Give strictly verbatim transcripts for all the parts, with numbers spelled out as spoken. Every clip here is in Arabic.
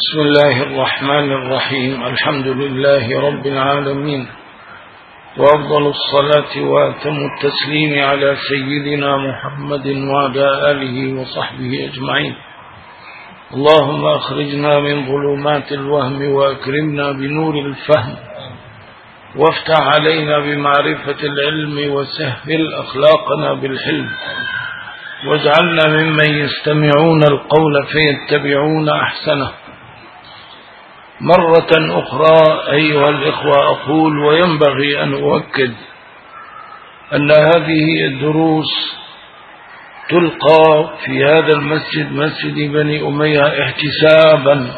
بسم الله الرحمن الرحيم. الحمد لله رب العالمين، وأفضل الصلاة وأتم التسليم على سيدنا محمد وعلى آله وصحبه أجمعين. اللهم أخرجنا من ظلمات الوهم وأكرمنا بنور الفهم، وافتح علينا بمعرفة العلم، وسهل أخلاقنا بالحلم، واجعلنا ممن يستمعون القول فيتبعون أحسنه. مرة أخرى أيها الإخوة أقول وينبغي أن أؤكد أن هذه الدروس تلقى في هذا المسجد، مسجد بني أمية، احتسابا،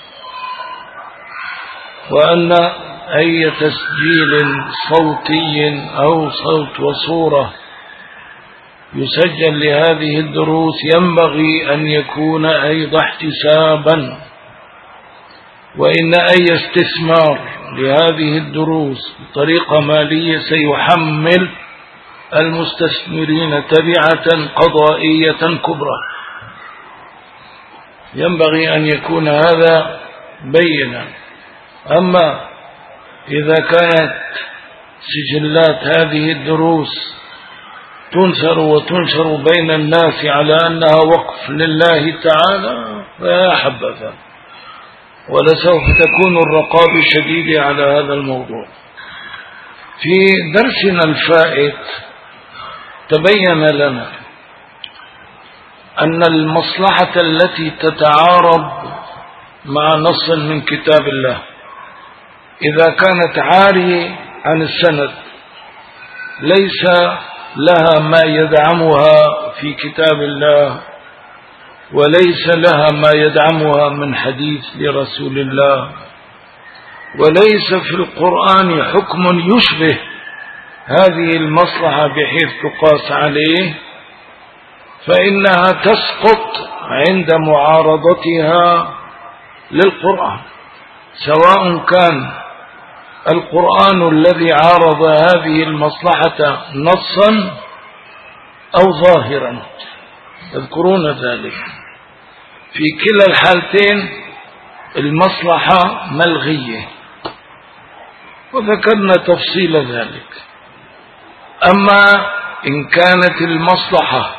وأن أي تسجيل صوتي أو صوت وصورة يسجل لهذه الدروس ينبغي أن يكون أيضا احتسابا، وإن أي استثمار لهذه الدروس بطريقة مالية سيحمل المستثمرين تبعة قضائية كبرى. ينبغي أن يكون هذا بينا. أما إذا كانت سجلات هذه الدروس تنشر وتنشر بين الناس على أنها وقف لله تعالى فيا حبذا، ولسوف تكون الرقابة شديدة على هذا الموضوع. في درسنا الفائت تبين لنا أن المصلحة التي تتعارض مع نص من كتاب الله إذا كانت عارية عن السند ليس لها ما يدعمها في كتاب الله، وليس لها ما يدعمها من حديث لرسول الله، وليس في القرآن حكم يشبه هذه المصلحة بحيث تقاس عليه، فإنها تسقط عند معارضتها للقرآن، سواء كان القرآن الذي عارض هذه المصلحة نصا أو ظاهرا. تذكرون ذلك؟ في كلا الحالتين المصلحة ملغية، وذكرنا تفصيل ذلك. أما إن كانت المصلحة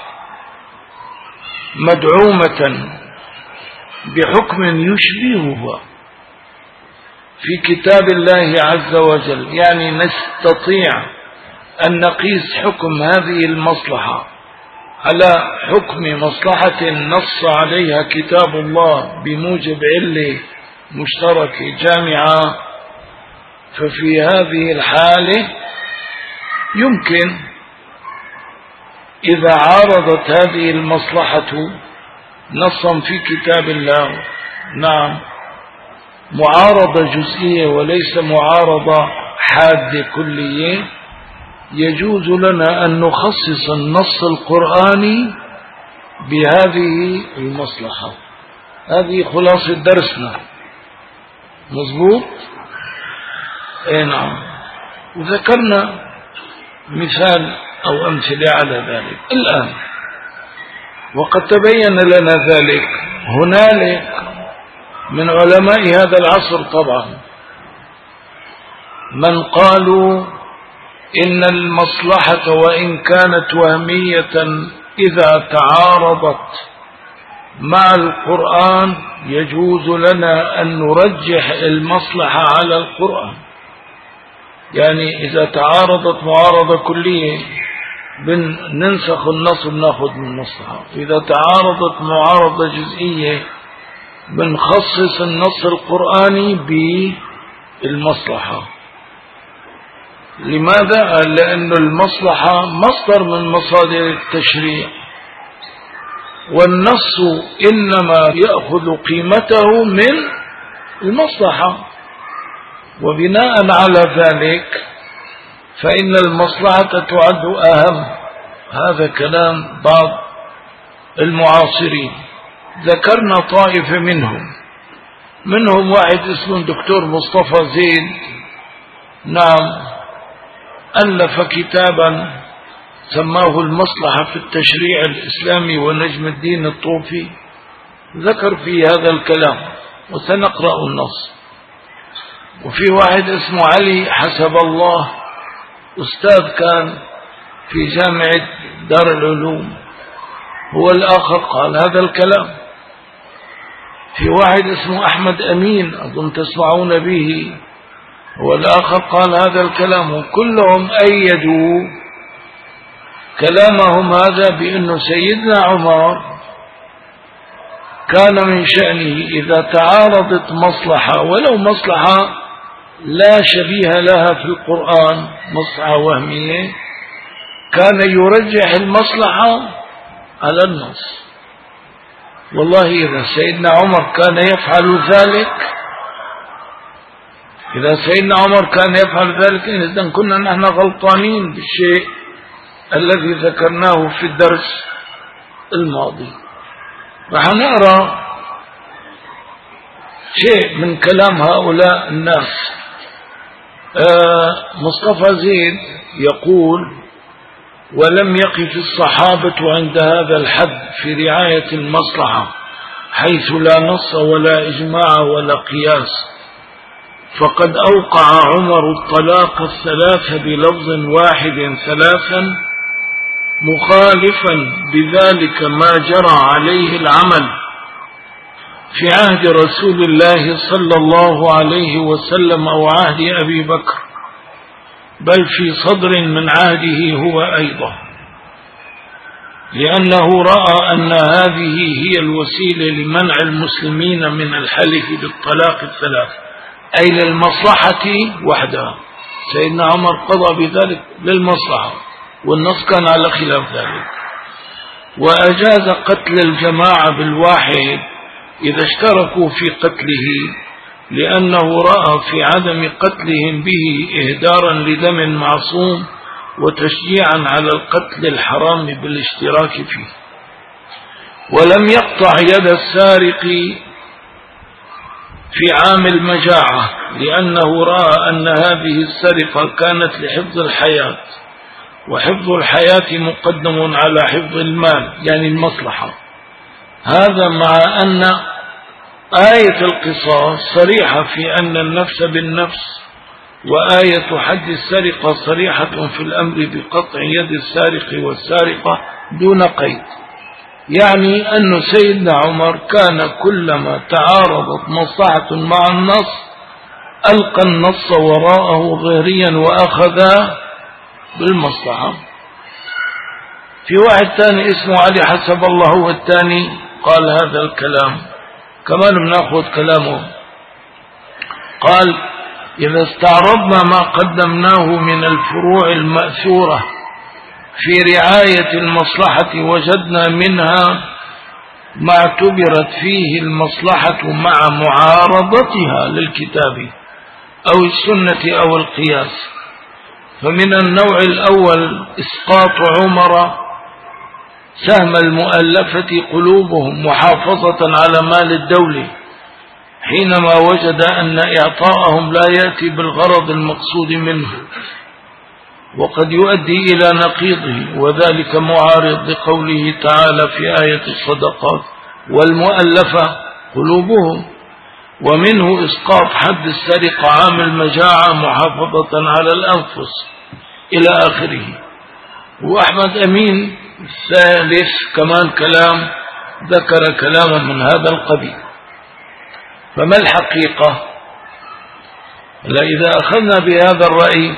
مدعومة بحكم يشبهها في كتاب الله عز وجل، يعني نستطيع أن نقيس حكم هذه المصلحة على حكم مصلحة نص عليها كتاب الله بموجب علة مشتركة جامعة، ففي هذه الحالة يمكن إذا عارضت هذه المصلحة نصا في كتاب الله، نعم، معارضة جزئية وليس معارضة حادة كلية، يجوز لنا أن نخصص النص القرآني بهذه المصلحة. هذه خلاصة درسنا، مظبوط؟ اي نعم. وذكرنا مثال أو أمثلة على ذلك الآن، وقد تبين لنا ذلك. هنالك من علماء هذا العصر طبعا من قالوا إن المصلحة وإن كانت وهمية إذا تعارضت مع القرآن يجوز لنا أن نرجح المصلحة على القرآن. يعني إذا تعارضت معارضة كلية بننسخ النص بناخذ من المصلحة، إذا تعارضت معارضة جزئية بنخصص النص القرآني بالمصلحة. لماذا؟ لأن المصلحة مصدر من مصادر التشريع، والنص إنما يأخذ قيمته من المصلحة، وبناء على ذلك فإن المصلحة تعد أهم. هذا كلام بعض المعاصرين، ذكرنا طائفة منهم منهم واحد اسمه دكتور مصطفى زيد، نعم، ألف كتابا سماه المصلحة في التشريع الإسلامي، ونجم الدين الطوفي ذكر في هذا الكلام. وسنقرأ النص. وفي واحد اسمه علي حسب الله، أستاذ كان في جامعة دار العلوم، هو الآخر قال هذا الكلام. في واحد اسمه أحمد أمين أظن تسمعون به، هو الآخر قال هذا الكلام، وكلهم أيدوا كلامهم هذا بأنه سيدنا عمر كان من شأنه إذا تعارضت مصلحة ولو مصلحة لا شبيه لها في القرآن، مصلحة وهمية، كان يرجح المصلحة على النص. والله إذا سيدنا عمر كان يفعل ذلك إذا سيدنا عمر كان يفعل ذلك إذن كنا نحن غلطانين بالشيء الذي ذكرناه في الدرس الماضي. رح نقرأ شيء من كلام هؤلاء الناس. مصطفى زيد يقول: ولم يقف الصحابة عند هذا الحد في رعاية المصلحة حيث لا نص ولا إجماع ولا قياس، فقد أوقع عمر الطلاق الثلاث بلفظ واحد ثلاثا مخالفا بذلك ما جرى عليه العمل في عهد رسول الله صلى الله عليه وسلم أو عهد أبي بكر، بل في صدر من عهده هو أيضا، لأنه رأى أن هذه هي الوسيلة لمنع المسلمين من الحلف بالطلاق الثلاث، أي للمصلحة وحدها. سيدنا عمر قضى بذلك للمصلحة، والنص كان على خلاف ذلك. وأجاز قتل الجماعة بالواحد إذا اشتركوا في قتله، لأنه رأى في عدم قتلهم به إهدارا لدم معصوم وتشجيعا على القتل الحرام بالاشتراك فيه. ولم يقطع يد السارق في عام المجاعة، لأنه رأى أن هذه السرقة كانت لحفظ الحياة، وحفظ الحياة مقدم على حفظ المال يعني المصلحة. هذا مع أن آية القصاص صريحة في أن النفس بالنفس، وآية حد السرقة صريحة في الأمر بقطع يد السارق والسارقة دون قيد. يعني أن سيدنا عمر كان كلما تعارضت مصلحة مع النص ألقى النص وراءه ظهريا وأخذ بالمصلحة. في واحد ثاني اسمه علي حسب الله هو الثاني قال هذا الكلام، كمان بناخذ كلامه. قال: إذا استعرضنا ما قدمناه من الفروع المأثورة في رعاية المصلحة وجدنا منها ما اعتبرت فيه المصلحة مع معارضتها للكتاب أو السنة أو القياس. فمن النوع الأول إسقاط عمر سهم المؤلفة قلوبهم محافظة على مال الدولة، حينما وجد أن إعطاءهم لا يأتي بالغرض المقصود منه، وقد يؤدي إلى نقيضه، وذلك معارض لقوله تعالى في آية الصدقات: والمؤلفة قلوبهم. ومنه إسقاط حد السرقة عام المجاعة محافظة على الأنفس إلى آخره. وأحمد أمين الثالث كمان كلام ذكر كلاما من هذا القبيل. فما الحقيقة؟ إذا أخذنا بهذا الرأي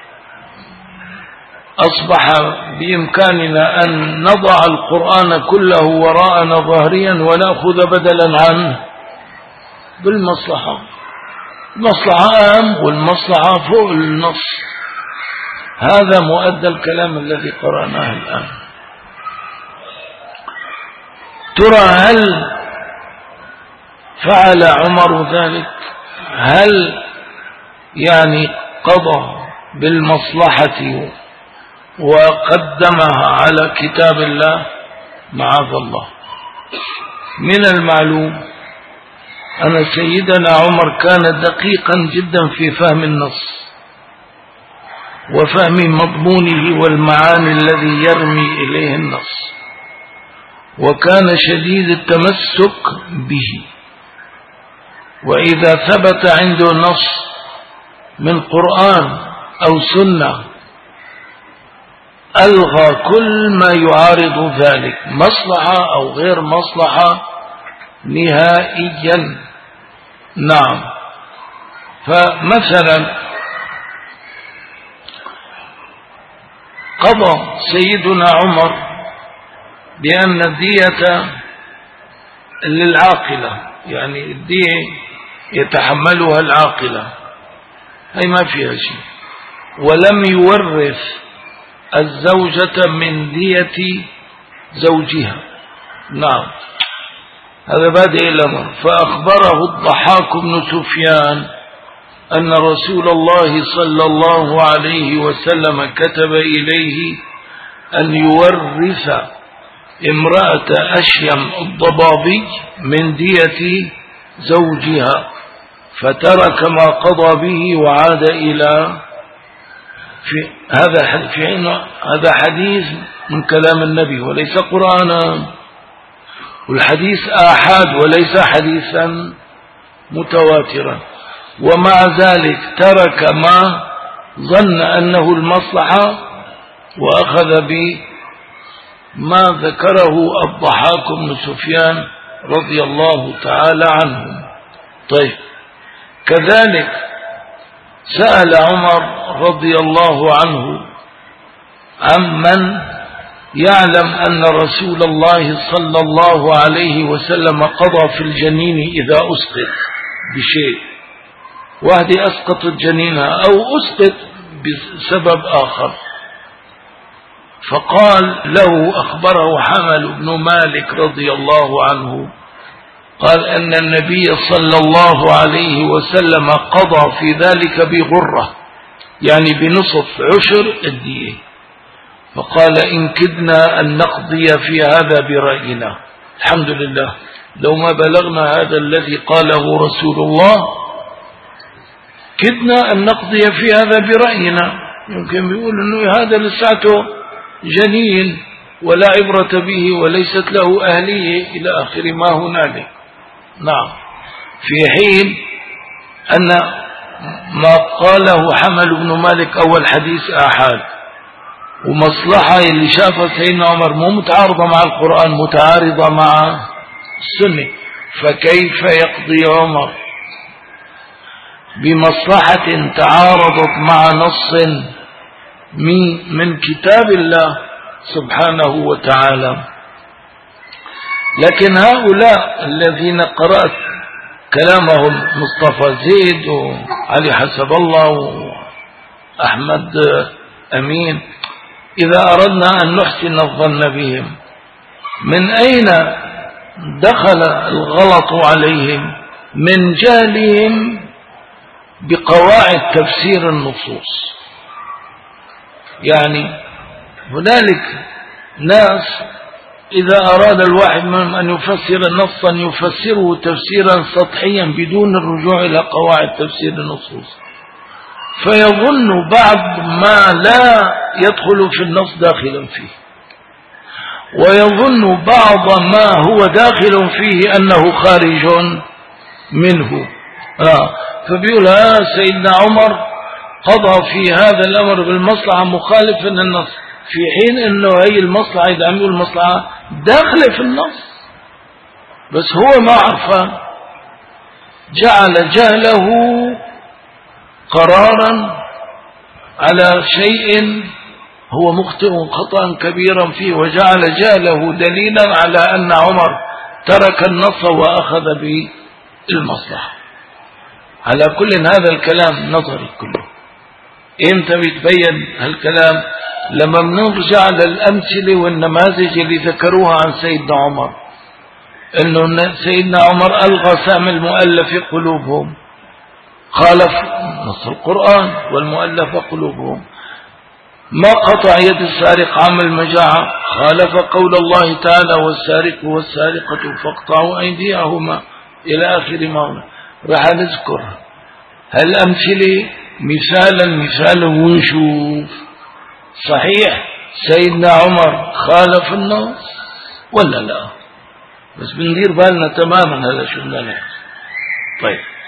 أصبح بإمكاننا أن نضع القرآن كله وراءنا ظهريا ونأخذ بدلا عنه بالمصلحة. المصلحة أهم والمصلحة فوق النص. هذا مؤدى الكلام الذي قرأناه الآن. ترى هل فعل عمر ذلك؟ هل يعني قضى بالمصلحة وقدمها على كتاب الله؟ معاذ الله. من المعلوم أن سيدنا عمر كان دقيقا جدا في فهم النص وفهم مضمونه والمعاني الذي يرمي إليه النص، وكان شديد التمسك به. وإذا ثبت عنده نص من قرآن أو سنة ألغى كل ما يعارض ذلك، مصلحة أو غير مصلحة، نهائيا. نعم. فمثلا قضى سيدنا عمر بأن الدية للعاقلة، يعني الدية يتحملها العاقلة، هي ما فيها شيء، ولم يورث الزوجة من دية زوجها. نعم، هذا بادئ الأمر. فأخبره الضحاك بن سفيان أن رسول الله صلى الله عليه وسلم كتب إليه أن يورث امرأة أشيم الضبابي من دية زوجها، فترك ما قضى به وعاد إلى في هذا في حين هذا حديث من كلام النبي وليس قرآنا، والحديث آحاد وليس حديثا متواترا، ومع ذلك ترك ما ظن أنه المصلحة وأخذ بما ذكره الضحاك بن سفيان رضي الله تعالى عنه. طيب، كذلك سأل عمر رضي الله عنه عمن يعلم أن رسول الله صلى الله عليه وسلم قضى في الجنين إذا أسقط بشيء، واحد أسقط الجنينة أو أسقط بسبب آخر، فقال له أخبره حمل بن مالك رضي الله عنه قال أن النبي صلى الله عليه وسلم قضى في ذلك بغرة، يعني بنصف عشر الدية، فقال إن كدنا أن نقضي في هذا برأينا. الحمد لله، لو ما بلغنا هذا الذي قاله رسول الله كدنا أن نقضي في هذا برأينا. يمكن بيقول أنه هذا لساته جنين ولا عبرة به وليست له أهلية إلى آخر ما هنالك. نعم، في حين أن ما قاله حمل بن مالك أول حديث آحاد، ومصلحة اللي شافها سيدنا عمر مو متعارضة مع القرآن، متعارضة مع السنة، فكيف يقضي عمر بمصلحة تعارضت مع نص من كتاب الله سبحانه وتعالى؟ لكن هؤلاء الذين قرأت كلامهم مصطفى زيد وعلي حسب الله وأحمد أمين، إذا أردنا أن نحسن الظن بهم، من أين دخل الغلط عليهم؟ من جهلهم بقواعد تفسير النصوص. يعني هنالك ناس إذا أراد الواحد منهم أن يفسر نصا يفسره تفسيرا سطحيا بدون الرجوع إلى قواعد تفسير النصوص، فيظن بعض ما لا يدخل في النص داخلا فيه، ويظن بعض ما هو داخل فيه أنه خارج منه. آه فبيقول ها سيدنا عمر قضى في هذا الأمر بالمصلحة مخالفا للنص، في حين أنه هي المصلحة إذا عم يقول المصلحة داخل في النص، بس هو ما عرفان، جعل جهله قرارا على شيء هو مخطئ خطأ كبيرا فيه، وجعل جهله دليلا على أن عمر ترك النص وأخذ بالمصلحة. على كل هذا الكلام نظري كله. امتى بيتبين هالكلام؟ لما بنرجع للأمثلة والنماذج اللي ذكروها عن سيدنا عمر، انه سيدنا عمر ألغى سهم المؤلف قلوبهم، خالف نص القرآن والمؤلف قلوبهم. ما قطع يد السارق عام المجاعة، خالف قول الله تعالى والسارق والسارقة فاقطعوا أيديهما إلى آخر ما هنا. راح نذكر هالأمثلة مثالا مثالا ونشوف صحيح سيدنا عمر خالف النص ولا لا، بس بندير بالنا تماما هذا شو بدنا نعمل. طيب.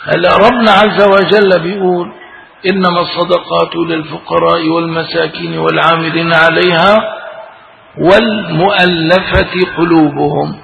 هلا ربنا عز وجل بيقول إنما الصدقات للفقراء والمساكين والعاملين عليها والمؤلفة قلوبهم.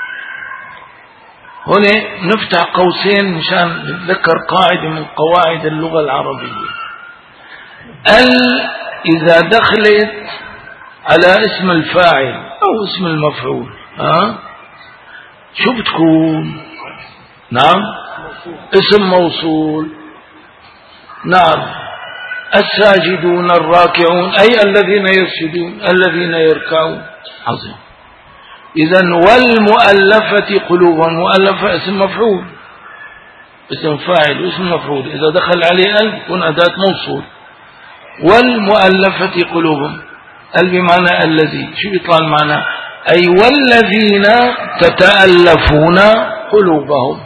هنا نفتح قوسين مشان نتذكر قاعدة من قواعد اللغة العربية. ال إذا دخلت على اسم الفاعل أو اسم المفعول ها شو بتكون؟ نعم اسم موصول. نعم الساجدون الراكعون أي الذين يسجدون الذين يركعون. عظيم. إذن والمؤلفة قلوبهم. مؤلفة اسم مفعول اسم فاعل واسم مفعول إذا دخل عليه ال يكون أداة موصول. والمؤلفة قلوبهم ال بمعنى الذي شو بيطلع المعنى؟ أي والذين تتألفون قلوبهم.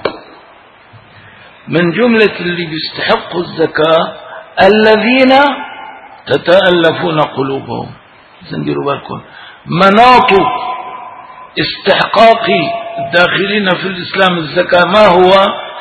من جملة اللي بيستحقوا الزكاة الذين تتألفون قلوبهم. سنديروا بالكم مناط استحقاق الداخلين في الإسلام الزكاة ما هو؟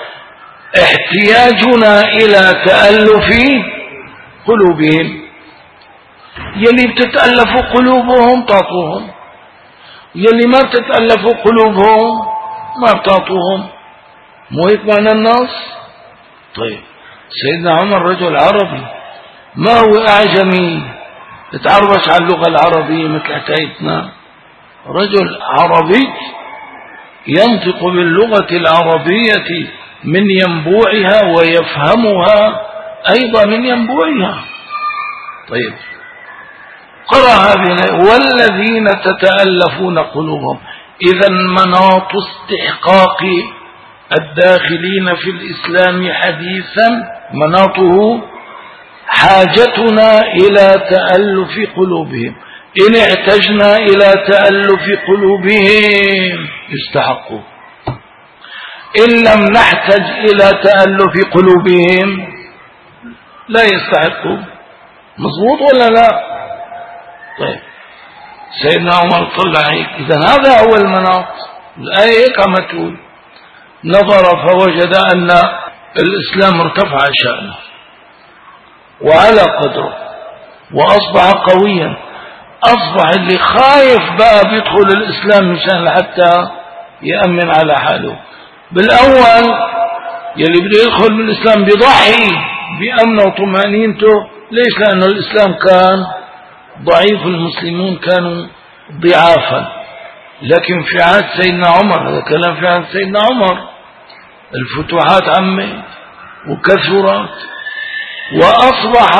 احتياجنا إلى تألف قلوبهم. يلي بتتألف قلوبهم تعطوهم، يلي ما بتتألف قلوبهم ما بتعطوهم. مو هيك معنى النص؟ طيب سيدنا عمر رجل عربي ما هو أعجمي تتعربش على اللغة العربية مثل حكايتنا. رجل عربي ينطق باللغة العربية من ينبوعها ويفهمها أيضا من ينبوعها. طيب قرأ هذه والذين تتألفون قلوبهم. إذا مناط استحقاق الداخلين في الإسلام حديثا مناطه حاجتنا إلى تألف قلوبهم. إن احتجنا إلى تألف قلوبهم يستحقوا، إن لم نحتج إلى تألف قلوبهم لا يستحقوا. مظبوط ولا لا؟ طيب سيدنا عمر طلع هيك. إذا هذا هو المناط. الآية هيك عم تقول نظر فوجد أن الإسلام ارتفع شأنه وعلى قدره وأصبح قويا. أصبح اللي خايف بقى بيدخل الإسلام مشان لحتى يأمن على حاله. بالأول يلي بده يدخل بالإسلام بيضحي بأمنه وطمأنينته. ليش؟ لأن الإسلام كان ضعيف، المسلمون كانوا ضعافا. لكن في عهد سيدنا عمر، هذا كلام في عهد سيدنا عمر، الفتوحات عمت وكثرت وأصبح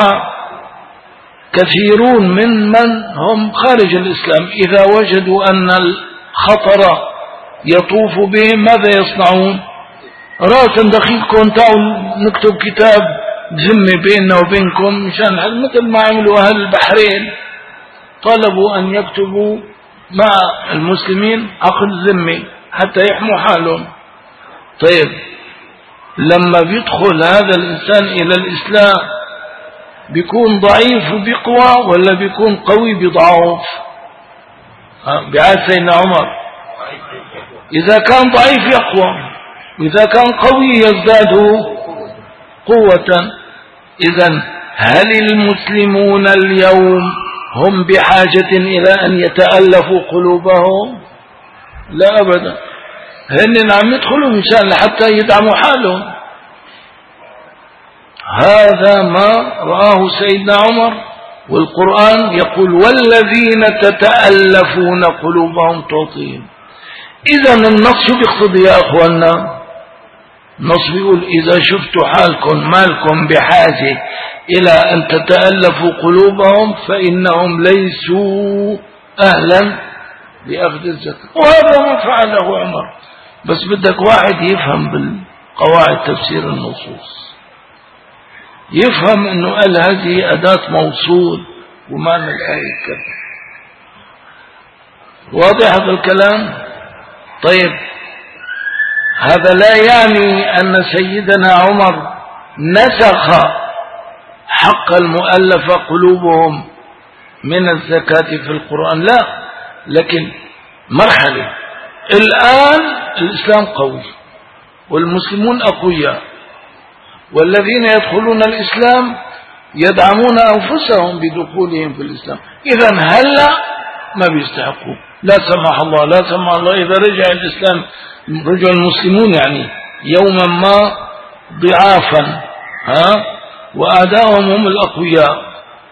كثيرون من من هم خارج الإسلام إذا وجدوا أن الخطر يطوف بهم ماذا يصنعون؟ راسا دخيلكم تعالوا نكتب كتاب ذمة بيننا وبينكم مشان مثل ما عملوا أهل البحرين، طلبوا أن يكتبوا مع المسلمين عقد ذمة حتى يحموا حالهم. طيب لما بيدخل هذا الإنسان إلى الإسلام بيكون ضعيف وبيقوى ولا بيكون قوي بضعف؟ بعهد سيدنا عمر إذا كان ضعيف يقوى وإذا كان قوي يزداد قوة. إذن هل المسلمون اليوم هم بحاجة إلى أن يتألفوا قلوبهم؟ لا أبدا. هن عم يدخلوا مشان لحتى يدعموا حالهم. هذا ما رآه سيدنا عمر، والقرآن يقول والذين تتألفون قلوبهم تعطيهم. إذن النص شو بيقتضي يا أخوانا؟ النص بيقول إذا شفتوا حالكم مالكم بحاجة إلى أن تتألفوا قلوبهم فإنهم ليسوا أهلا بأخذ الزكاة. وهذا ما فعله عمر. بس بدك واحد يفهم بالقواعد تفسير النصوص، يفهم أنه قال هذه أداة موصول ومعنى الآية كذا. واضح هذا الكلام؟ طيب هذا لا يعني أن سيدنا عمر نسخ حق المؤلف قلوبهم من الزكاة في القرآن، لا، لكن مرحلة. الآن الإسلام قوي والمسلمون أقوياء والذين يدخلون الإسلام يدعمون أنفسهم بدخولهم في الإسلام. إذن هلا ما بيستحقوا، لا سمح الله لا سمح الله إذا رجع الإسلام رجع المسلمون يعني يوما ما ضعافا ها وأعداؤهم هم الأقوياء،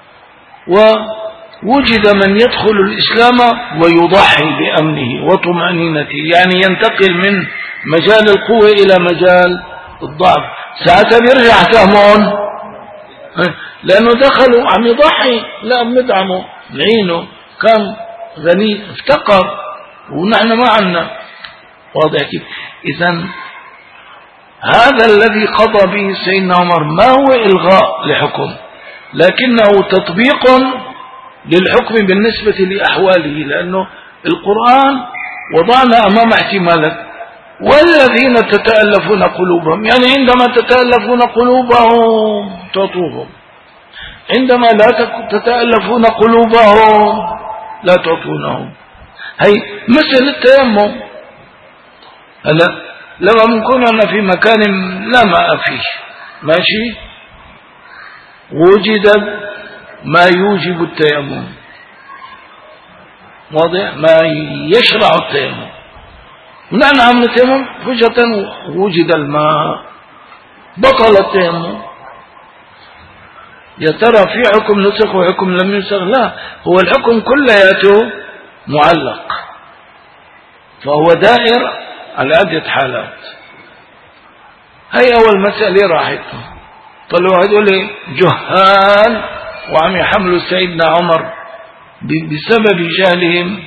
ووجد من يدخل الإسلام ويضحي بأمنه وطمأنينته، يعني ينتقل من مجال القوة إلى مجال الضعف، ساعتها بيرجع سهمون لأنه دخلوا عم يضحي، لا بندعمه نعينه، كان غني افتقر ونحن ما عنا. واضح كيف؟ إذن هذا الذي قضى به سيدنا عمر ما هو إلغاء لحكم، لكنه تطبيق للحكم بالنسبة لأحواله، لأنه القرآن وضعنا أمام احتمالات والذين تتألفون قلوبهم، يعني عندما تتألفون قلوبهم تعطوهم، عندما لا تتألفون قلوبهم لا تعطونهم. هي مثل التيمم. هلا لما بنكون أنا في مكان لا ماء فيه ماشي وجد ما يوجب التيمم، واضح ما يشرع التيمم، ونحن عم نتيمم فجأة وجد الماء بطل التيمم. يا ترى في حكم نسخ وحكم لم ينسخ؟ لا، هو الحكم كلياته معلق، فهو دائر على عدة حالات. هي أول مسألة راحتهم، طلعوا هذول جهال وعم يحملوا سيدنا عمر بسبب جهلهم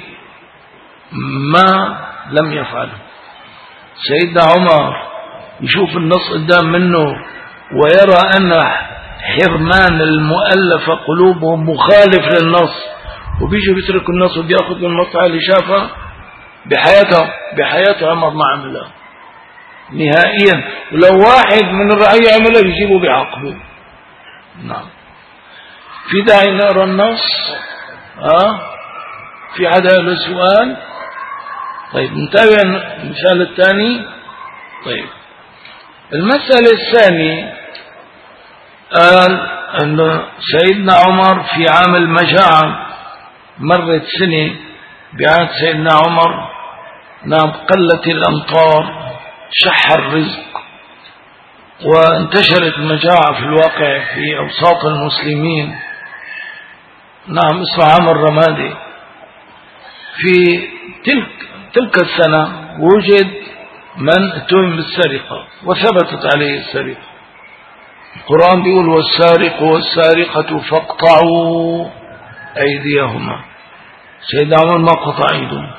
ما لم يفعله. سيدنا عمر يشوف النص قدام منه ويرى أن حرمان المؤلف قلوبهم مخالف للنص، وبيجوا بيتركوا النص وبياخذوا المقطع اللي شافه. بحياته بحياته عمر ما عملها نهائيا، ولو واحد من الرعية عمله بيجيبوا بعقبه. نعم. في داعي نقرا النص؟ اه في حدا له سؤال؟ طيب نتابع المثال الثاني. طيب المسألة الثانية قال أن سيدنا عمر في عام المجاعة مرت سنة بعهد سيدنا عمر، نعم قلت الأمطار شح الرزق وانتشرت المجاعة في الواقع في أوساط المسلمين. نعم اسمه عام الرمادي. في تلك تلك السنة وجد من اتهم بالسرقة وثبتت عليه السرقة. القرآن بيقول والسارق والسارقة فاقطعوا أيديهما. سيدنا عمر ما قطع ايدهم،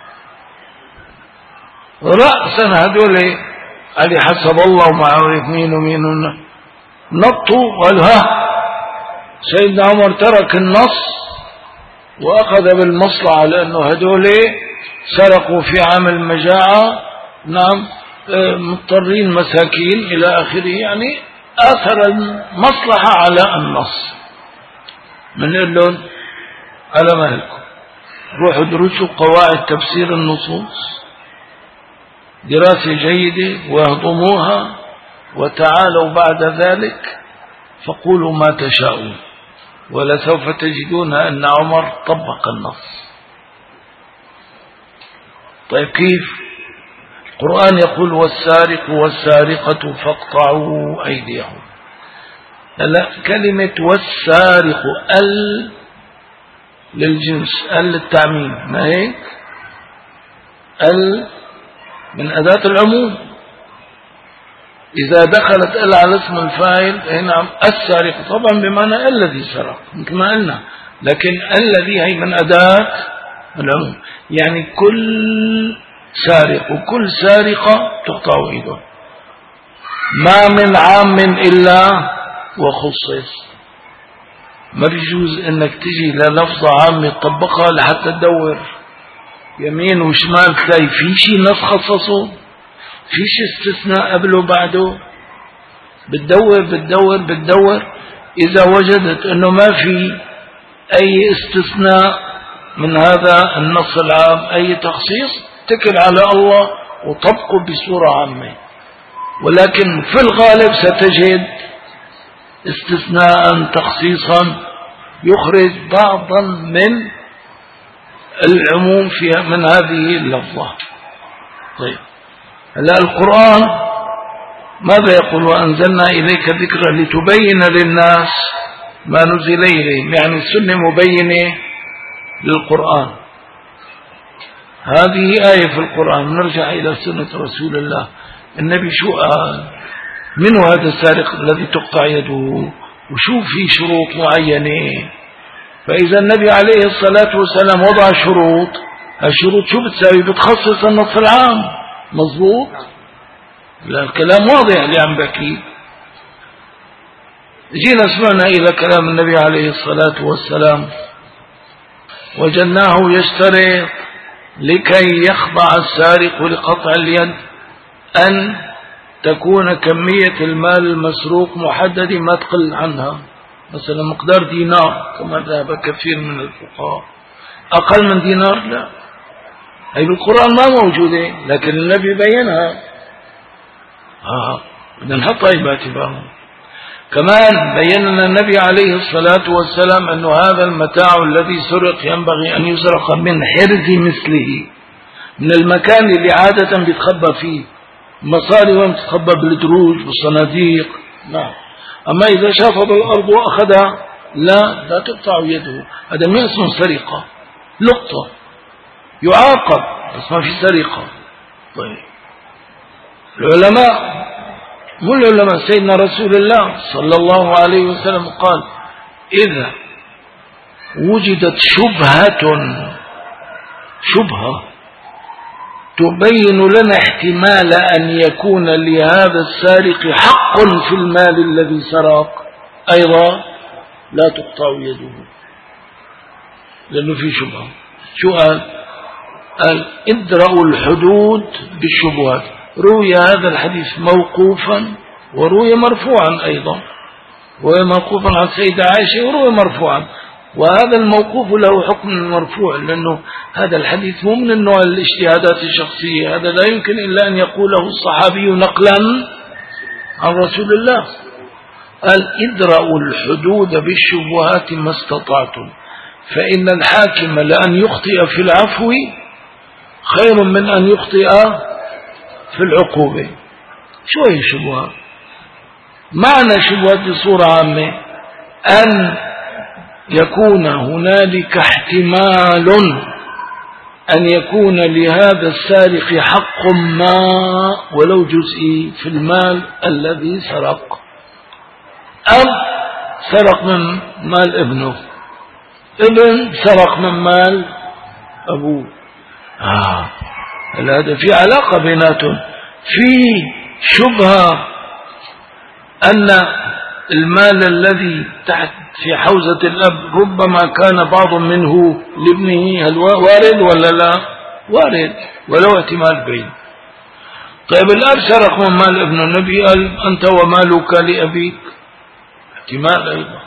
رأسا هذول علي حسب الله وما عرف مين ومين نطوا وقالوا ها. سيدنا عمر ترك النص وأخذ بالمصلحة لأنه هذول سرقوا في عام المجاعة، نعم مضطرين مساكين إلى آخره، يعني آثر المصلحة على النص. من لهم على مهلكم روحوا درسوا قواعد تفسير النصوص دراسة جيدة واهضموها، وتعالوا بعد ذلك فقولوا ما تشاءون، ولسوف تجدون أن عمر طبق النص. طيب كيف؟ القرآن يقول والسارق والسارقة فاقطعوا أيديهم. لا، كلمة والسارق ال للجنس، ال للتعميم، ما هيك؟ ال من أداة العموم، إذا دخلت ال على اسم الفاعل هنا السارق طبعا بمعنى الذي سرق مثل ما قلنا، لكن الذي هي من أداة العموم، يعني كل سارق وكل سارقة تقطع ايده، ما من عام إلا وخصص. ما بيجوز انك تجي للفظة عامة تطبقها لحتى تدور يمين وشمال تلاقي في شيء نص خصصه، في شيء استثناء قبله بعده، بتدور بتدور بتدور إذا وجدت أنه ما في أي استثناء من هذا النص العام، أي تخصيص، اتكل على الله وطبقه بصورة عامة. ولكن في الغالب ستجد استثناء تخصيصا يخرج بعضا من العموم فيها من هذه اللفظة. طيب هلا القرآن ماذا يقول؟ وأنزلنا إليك ذكرا لتبين للناس ما نزل إليهم، يعني السنة مبينة للقرآن. هذه آية في القرآن. نرجع إلى سنة رسول الله. النبي شو قال؟ من هذا السارق الذي تقطع يده؟ وشو في شروط معينة؟ فإذا النبي عليه الصلاة والسلام وضع شروط، هالشروط شو بتساوي؟ بتخصص النص العام. مظبوط؟ لا الكلام واضح اللي عم بحكي. جينا سمعنا إلى كلام النبي عليه الصلاة والسلام، وجدناه يشترط لكي يخضع السارق لقطع اليد أن تكون كمية المال المسروق محددة ما تقل عنها، مثلا مقدار دينار كما ذهب كثير من الفقهاء. أقل من دينار لا، هي بالقرآن ما موجودة، لكن النبي بينها. ها بدنا نحطها باعتبارنا. كمان بين لنا النبي عليه الصلاة والسلام أن هذا المتاع الذي سرق ينبغي أن يسرق من حرز مثله، من المكان اللي عادة بيتخبى فيه. مصاري وين بتتخبى؟ بالدروج والصناديق. نعم. أما إذا شافها بالأرض وأخذها لا لا تقطع يده. هذا ما اسمه سرقة، لقطة، يعاقب بس ما في سرقة. طيب العلماء، مو العلماء، سيدنا رسول الله صلى الله عليه وسلم قال: إذا وجدت شبهة شبهة تبين لنا احتمال أن يكون لهذا السارق حق في المال الذي سرق، أيضا لا تقطع يده، لأنه في شبهة. شو قال؟ قال: ادرأوا الحدود بالشبهات. روي هذا الحديث موقوفا وروي مرفوعا أيضا، وروي موقوفا عن سيدة عائشة وروي مرفوعا. وهذا الموقوف له حكم المرفوع، لأنه هذا الحديث مو من النوع الاجتهادات الشخصية، هذا لا يمكن إلا أن يقوله الصحابي نقلا عن رسول الله. قال: ادرأوا الحدود بالشبهات ما استطعتم، فإن الحاكم لأن يخطئ في العفو خير من أن يخطئ في العقوبة. شو هي الشبهات؟ معنى شبهات بصورة عامة أن يكون هنالك احتمال أن يكون لهذا السارق حق ما ولو جزئي في المال الذي سرق. أب سرق من مال ابنه، ابن سرق من مال أبوه. آه هذا في علاقة بيناتهم، في شبهة أن المال الذي تحت في حوزة الأب ربما كان بعض منه لابنه، هل وارد ولا لا؟ وارد، ولو احتمال بين. طيب الأب سرق من مال ابنه، النبي قال: أنت ومالك لأبيك، احتمال أيضا.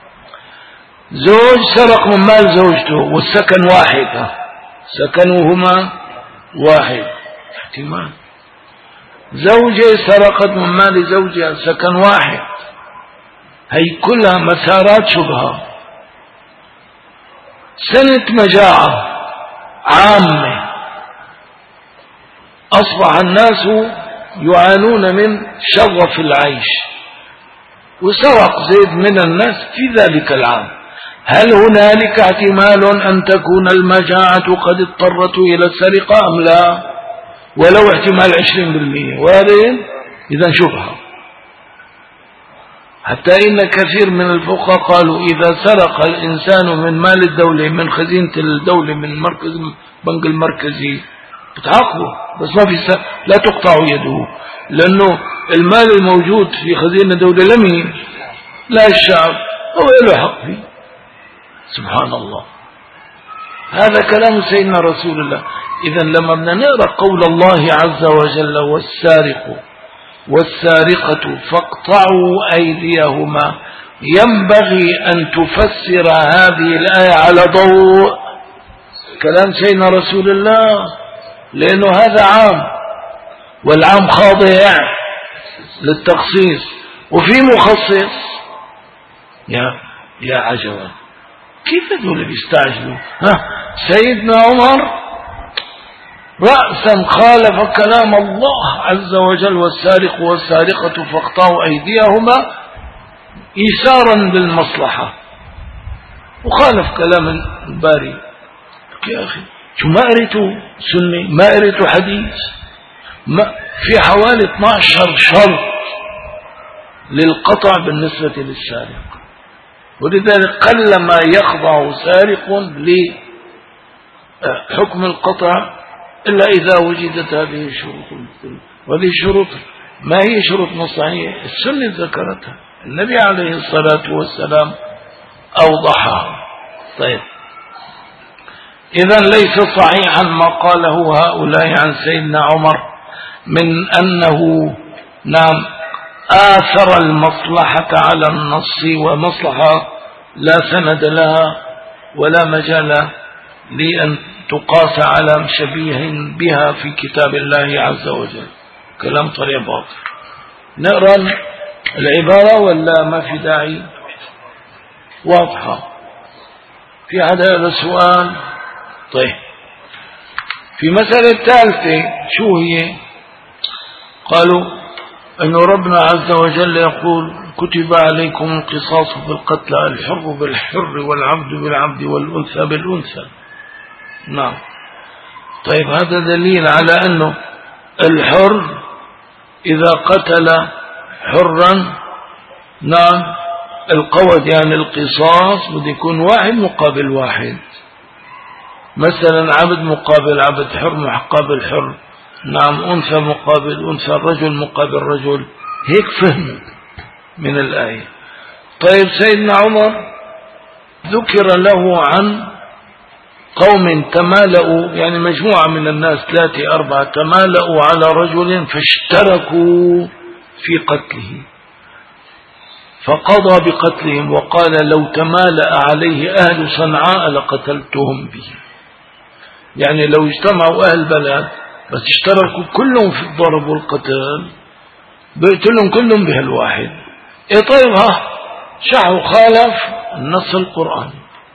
زوج سرق من مال زوجته والسكن واحد، سكنهما واحد، احتمال. زوجة سرقت من مال زوجها، سكن واحد. هي كلها مسارات شبهة. سنة مجاعة عامة، أصبح الناس يعانون من شظف العيش، وسرق زيد من الناس في ذلك العام. هل هنالك احتمال أن تكون المجاعة قد اضطرت إلى السرقة أم لا؟ ولو احتمال عشرين بالمئة وارد. إذا شبهة. حتى إن كثير من الفقهاء قالوا: إذا سرق الإنسان من مال الدولة، من خزينة الدولة، من مركز البنك المركزي، بتعاقبه، بس ما في س... لا تقطع يده، لأنه المال الموجود في خزينة الدولة لمين؟ لا الشعب، هو له حق فيه. سبحان الله. هذا كلام سيدنا رسول الله. إذا لما بدنا نقرأ قول الله عز وجل: والسارق والسارقة فاقطعوا أيديهما، ينبغي أن تفسر هذه الآية على ضوء كلام سيدنا رسول الله، لأنه هذا عام، والعام خاضع للتخصيص، وفي مخصص. يا يا عجبا، كيف هذول بيستعجلوا؟ ها سيدنا عمر رأسا خالف كلام الله عز وجل: والسارق والسارقة فاقطعوا أيديهما، إيثارا بالمصلحة، وخالف كلام الباري. يا أخي شو ما قريتوا سنة؟ ما قريتوا حديث؟ ما في حوالي اثني عشر شرط للقطع بالنسبة للسارق، ولذلك قلما يخضع سارق لحكم القطع إلا إذا وجدت هذه الشروط. وهذه الشروط ما هي شروط نصيحية، السنة ذكرتها، النبي عليه الصلاة والسلام أوضحها. طيب، إذن ليس صحيحا ما قاله هؤلاء عن سيدنا عمر من أنه نعم آثر المصلحة على النص، ومصلحة لا سند لها ولا مجال لأن تقاس على شبيه بها في كتاب الله عز وجل. كلام طريق باطل. نقرأ العبارة ولا ما في داعي؟ واضحة. في هذا السؤال؟ طيب، في مسألة ثالثة شو هي؟ قالوا أن ربنا عز وجل يقول: كتب عليكم القصاص في القتلى، الحر بالحر والعبد بالعبد والأنثى بالأنثى. نعم. طيب، هذا دليل على أنه الحر إذا قتل حرا نعم القود يعني القصاص بده يكون واحد مقابل واحد، مثلا عبد مقابل عبد، حر مقابل حر، نعم أنثى مقابل أنثى، رجل مقابل رجل. هيك فهم من الآية. طيب، سيدنا عمر ذكر له عن قوم تمالؤوا، يعني مجموعة من الناس ثلاثة أربعة تمالؤوا على رجل فاشتركوا في قتله، فقضى بقتلهم وقال: لو تمالأ عليه أهل صنعاء لقتلتهم به. يعني لو اجتمعوا أهل بلد بس اشتركوا كلهم في الضرب والقتل بقتلهم كلهم بهالواحد. ايه طيب، ها شعوا خالف النص القرآن.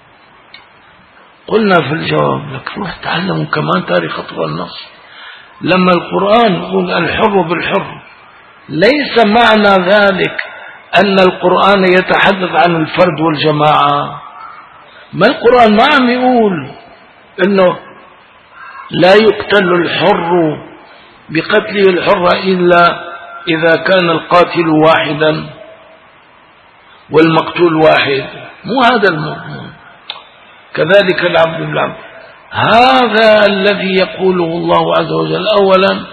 قلنا في الجواب: لك روح تعلموا كمان تاريخ خطر النص. لما القرآن يقول الحر بالحر ليس معنى ذلك أن القرآن يتحدث عن الفرد والجماعة. ما القرآن ما عم يقول إنه لا يقتل الحر بقتله الحر إلا إذا كان القاتل واحدا والمقتول واحد، مو هذا المضمون. كذلك العبد بالعبد. هذا الذي يقوله الله عز وجل. أولا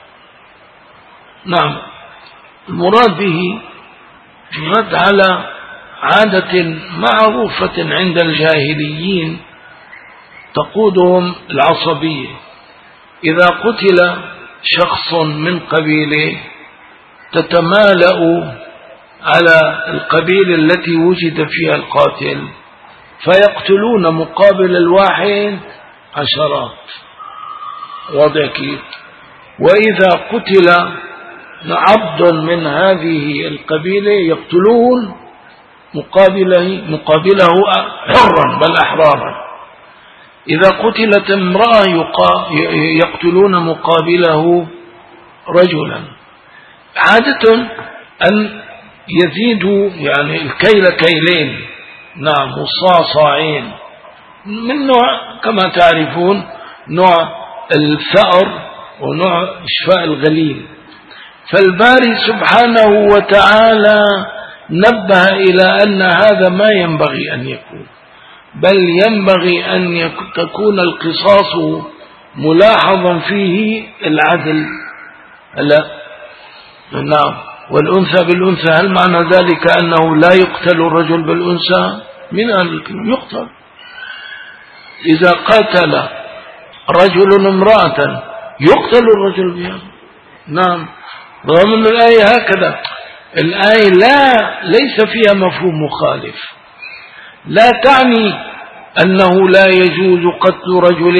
نعم المراد به رد على عادة معروفة عند الجاهليين تقودهم العصبية. إذا قتل شخص من قبيله تتمالأ على القبيلة التي وجد فيها القاتل فيقتلون مقابل الواحد عشرات. واضح كيف؟ وإذا قتل عبد من هذه القبيلة يقتلون مقابله مقابله حرا بل أحرارا. إذا قتلت امرأة يقتلون مقابله رجلا. عادة أن يزيدوا يعني الكيل كيلين، نعم، والصاع صاعين، من نوع كما تعرفون نوع الثأر ونوع إشفاء الغليل. فالباري سبحانه وتعالى نبه إلى أن هذا ما ينبغي أن يكون، بل ينبغي أن تكون القصاص ملاحظا فيه العدل. لا نعم، والأنثى بالأنثى. هل معنى ذلك أنه لا يقتل الرجل بالأنثى؟ من يقتل إذا قتل رجل امرأة يقتل الرجل بها. نعم، رغم أن الآية هكذا. الآية لا ليس فيها مفهوم مخالف، لا تعني أنه لا يجوز قتل رجل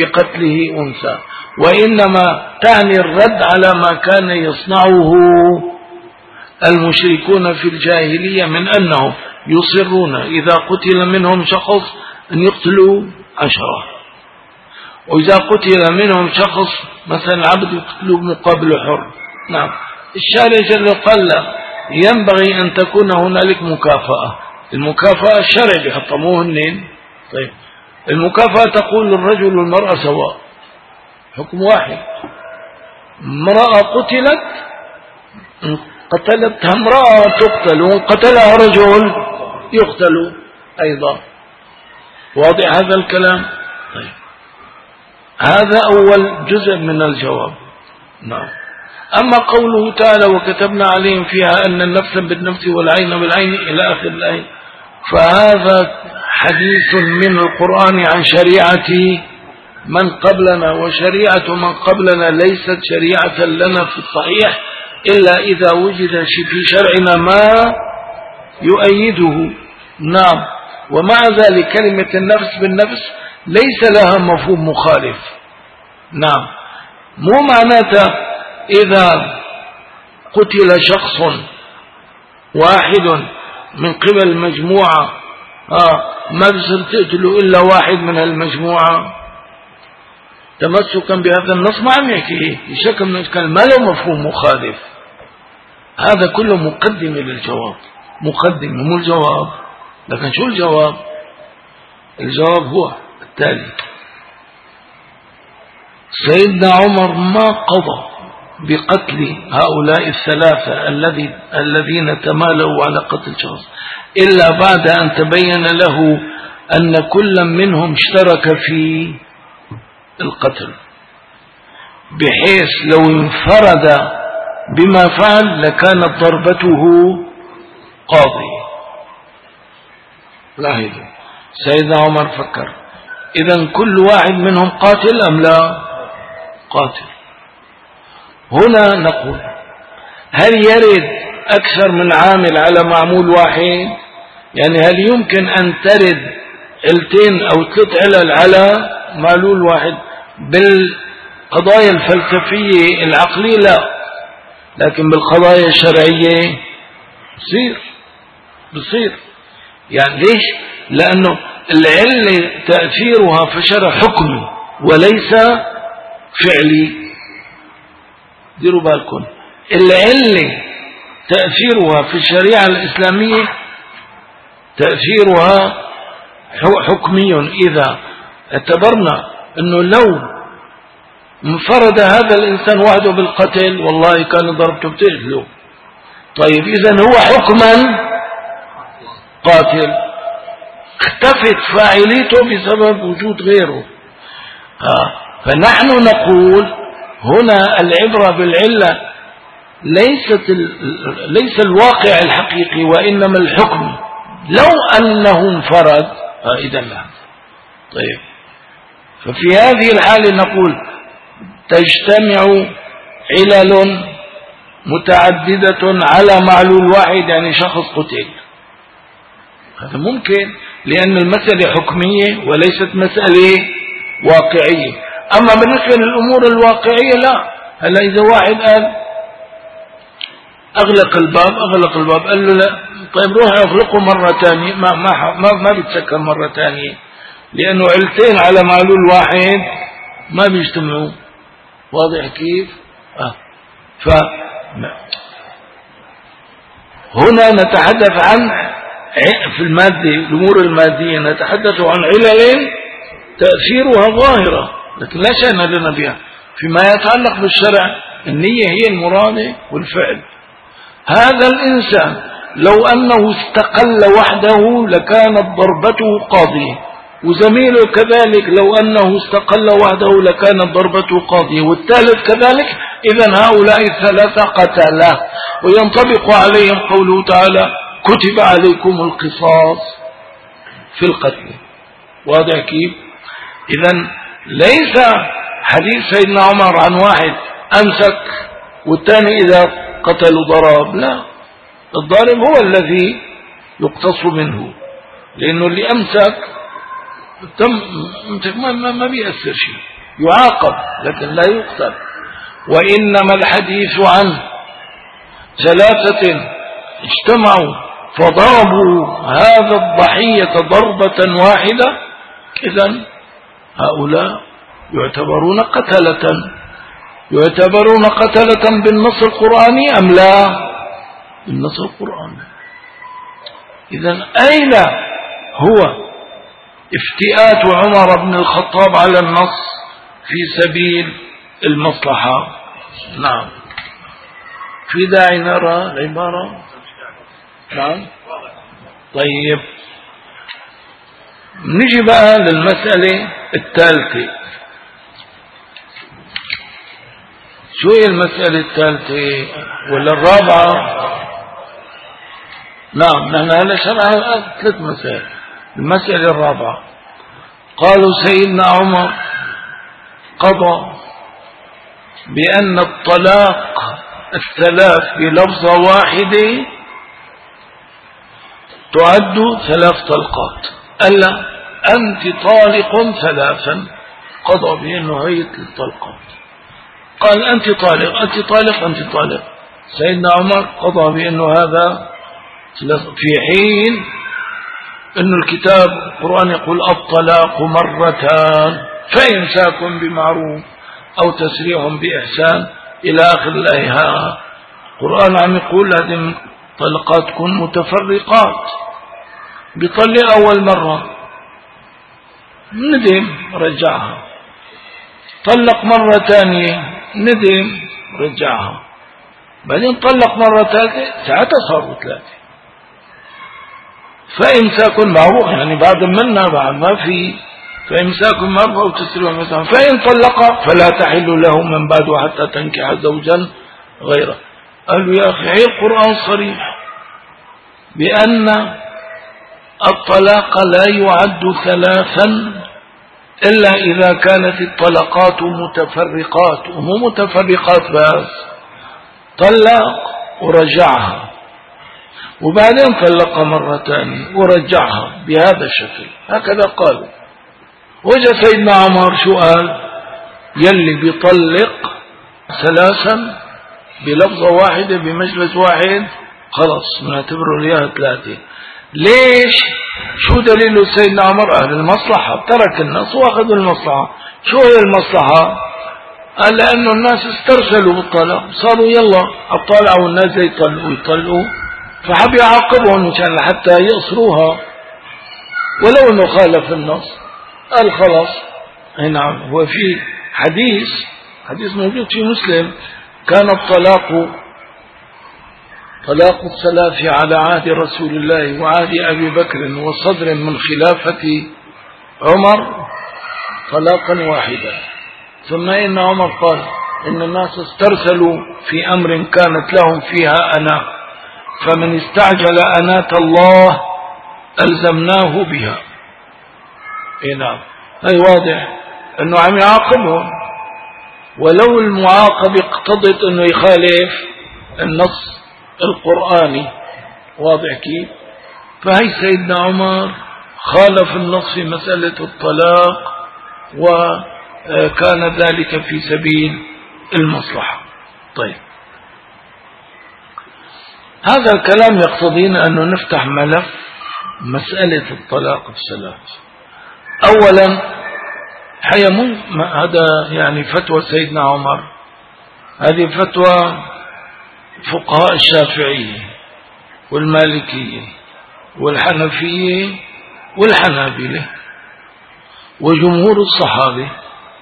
بقتله أنثى، وإنما تعني الرد على ما كان يصنعه المشركون في الجاهلية من أنهم يصرون إذا قتل منهم شخص أن يقتلوا عشرة، وإذا قتل منهم شخص مثلا عبد يقتلوا مقابل حر. نعم، الشارع جل قال ينبغي أن تكون هنالك مكافأة. المكافأة الشرع بيحطموه النين. طيب المكافأة تقول للرجل والمرأة سواء، حكم واحد. امرأة قتلت، قتلتها امرأة تقتل، وقتلها رجل يقتل أيضا. واضح هذا الكلام؟ طيب هذا أول جزء من الجواب. نعم. أما قوله تعالى وكتبنا عليهم فيها أن النفس بالنفس والعين بالعين إلى آخر الآية، فهذا حديث من القرآن عن شريعة من قبلنا، وشريعة من قبلنا ليست شريعة لنا في الصحيح إلا إذا وجد في شرعنا ما يؤيده. نعم. ومع ذلك كلمة النفس بالنفس ليس لها مفهوم مخالف. نعم. مو معناته إذا قتل شخص واحد من قبل مجموعة آه ما بصير تقتلوا إلا واحد من المجموعة تمسكا بهذا النص. ما عم يحكي شكل من الكلام ما له مفهوم مخالف. هذا كله مقدمة للجواب، مقدمة مو الجواب. لكن شو الجواب؟ الجواب هو التالي: سيدنا عمر ما قضى بقتل هؤلاء الثلاثة الذي الذين تمالوا على قتل شخص إلا بعد أن تبين له أن كل منهم اشترك في القتل، بحيث لو انفرد بما فعل لكانت ضربته قاضية. لاحظوا سيدنا عمر فكر إذن كل واحد منهم قاتل أم لا؟ قاتل. هنا نقول هل يرد أكثر من عامل على معمول واحد؟ يعني هل يمكن أن ترد علتين أو ثلاث علل على معلول واحد؟ بالقضايا الفلسفية العقلية لا، لكن بالقضايا الشرعية بصير بصير يعني ليش؟ لأنه العلة تأثيرها في الشرع حكمي وليس فعلي. ديروا بالكم، العلة تأثيرها في الشريعة الإسلامية تأثيرها حكمي. إذا اعتبرنا أنه لو انفرد هذا الإنسان وحده بالقتل والله كان ضربته بتقتله، طيب إذن هو حكما قاتل، اختفت فاعليته بسبب وجود غيره. آه. فنحن نقول هنا العبرة بالعلة ليست ليس الواقع الحقيقي وإنما الحكم. لو أنه انفرد إذا لا. طيب ففي هذه الحالة نقول تجتمع علل متعددة على معلول واحد، يعني شخص قتل. هذا ممكن لأن المسألة حكمية وليست مسألة واقعية. أما بالنسبة للأمور الواقعية لا. هلا إذا واحد قال أغلق الباب أغلق الباب قال له لا، طيب روح أغلقه مرة ثانية، ما ما ما, ما بيتسكر مرة ثانية، لأنه علتين على معلول واحد ما بيجتمعوا. واضح كيف؟ آه. ف هنا نتحدث عن في المادة الأمور المادية نتحدث عن علل تأثيرها ظاهرة لكن لا شأن لنا بها. فيما يتعلق بالشرع النية هي المرادة والفعل. هذا الإنسان لو أنه استقل وحده لكانت ضربته قاضية، وزميله كذلك لو أنه استقل وحده لكانت ضربته قاضية، والثالث كذلك. إذن هؤلاء الثلاثة قتلا وينطبق عليهم قوله تعالى كتب عليكم القصاص في القتل. واضح كيف؟ إذن ليس حديث سيدنا عمر عن واحد أمسك والثاني إذا قتلوا ضرب، لا، الضارب هو الذي يقتص منه، لأنه اللي أمسك تم ما, ما, ما بيأثر شيء، يعاقب لكن لا يقتل. وإنما الحديث عن ثلاثة اجتمعوا فضربوا هذا الضحية ضربة واحدة، إذن هؤلاء يعتبرون قتلة، يعتبرون قتلة بالنص القرآني أم لا؟ بالنص القرآني. إذن أين هو افتئات عمر بن الخطاب على النص في سبيل المصلحة؟ نعم. في داعي نرى العبارة؟ نعم. طيب، نجي بقى للمسألة الثالثة. شو هي المسألة الثالثة ولا الرابعة؟ نعم، نحن هلا شرحنا ثلاث مسائل. المسألة الرابعة، قالوا سيدنا عمر قضى بأن الطلاق الثلاث بلفظة واحدة تعد ثلاث طلقات. ألا أنت طالق ثلاثا، قضى بأنه هي الطلقات. قال أنت طالق أنت طالق أنت طالق. سيدنا عمر قضى بأنه هذا في حين أن الكتاب القرآن يقول الطلاق مرتان فإمساك بمعروف أو تسريح بإحسان إلى آخر الآية. القرآن عم يقول هذه طلقات تكون متفرقات. بيطلق أول مرة ندم رجعها، طلق مرة ثانية ندم رجعها، بعدين طلق مرة ثالثة، ساعتها صاروا ثلاثة. فإمساك معروف يعني بعد منا بعد ما في، فإمساك معروف أو تسريح بإحسان. فإن طلق فلا تحل له من بعد حتى تنكح زوجا غيره. قالوا يا أخي هي القرآن صريح بأن الطلاق لا يعد ثلاثا إلا إذا كانت الطلقات متفرقات، ومو متفرقات بس، طلق ورجعها وبعدين طلق مرة ثانية ورجعها بهذا الشكل. هكذا قالوا. وجاء سيدنا عمر شو قال؟ يلي بيطلق ثلاثا بلفظة واحدة بمجلس واحد خلص نعتبره ليها ثلاثة. ليش؟ شو دليل سيدنا عمر؟ أهل المصلحة، ترك النص وأخذوا المصلحة. شو هي المصلحة؟ قال لأنه الناس استرسلوا بالطلاق، صاروا يلا الطالع والناس يطلقوا يطلقوا، فحب يعاقبهم مشان حتى يقصروها ولو انه خالف النص. قال خلاص. نعم. هو في حديث حديث موجود في مسلم، كان الطلاق طلاق الثلاث على عهد رسول الله وعهد أبي بكر وصدر من خلافة عمر طلاقا واحدا. ثم إن عمر قال إن الناس استرسلوا في أمر كانت لهم فيها أناة، فمن استعجل أناة الله ألزمناه بها. إيه نعم. هاي واضح أنه عم يعاقبهم، ولو المعاقب اقتضت أنه يخالف النص القرآني. واضح كيف؟ فهي سيدنا عمر خالف النص في مسألة الطلاق، وكان ذلك في سبيل المصلحة. طيب، هذا الكلام يقتضينا أنه نفتح ملف مسألة الطلاق الثلاث. أولا حيا هذا يعني فتوى سيدنا عمر، هذه فتوى فقهاء الشافعية والمالكية والحنفية والحنابلة وجمهور الصحابة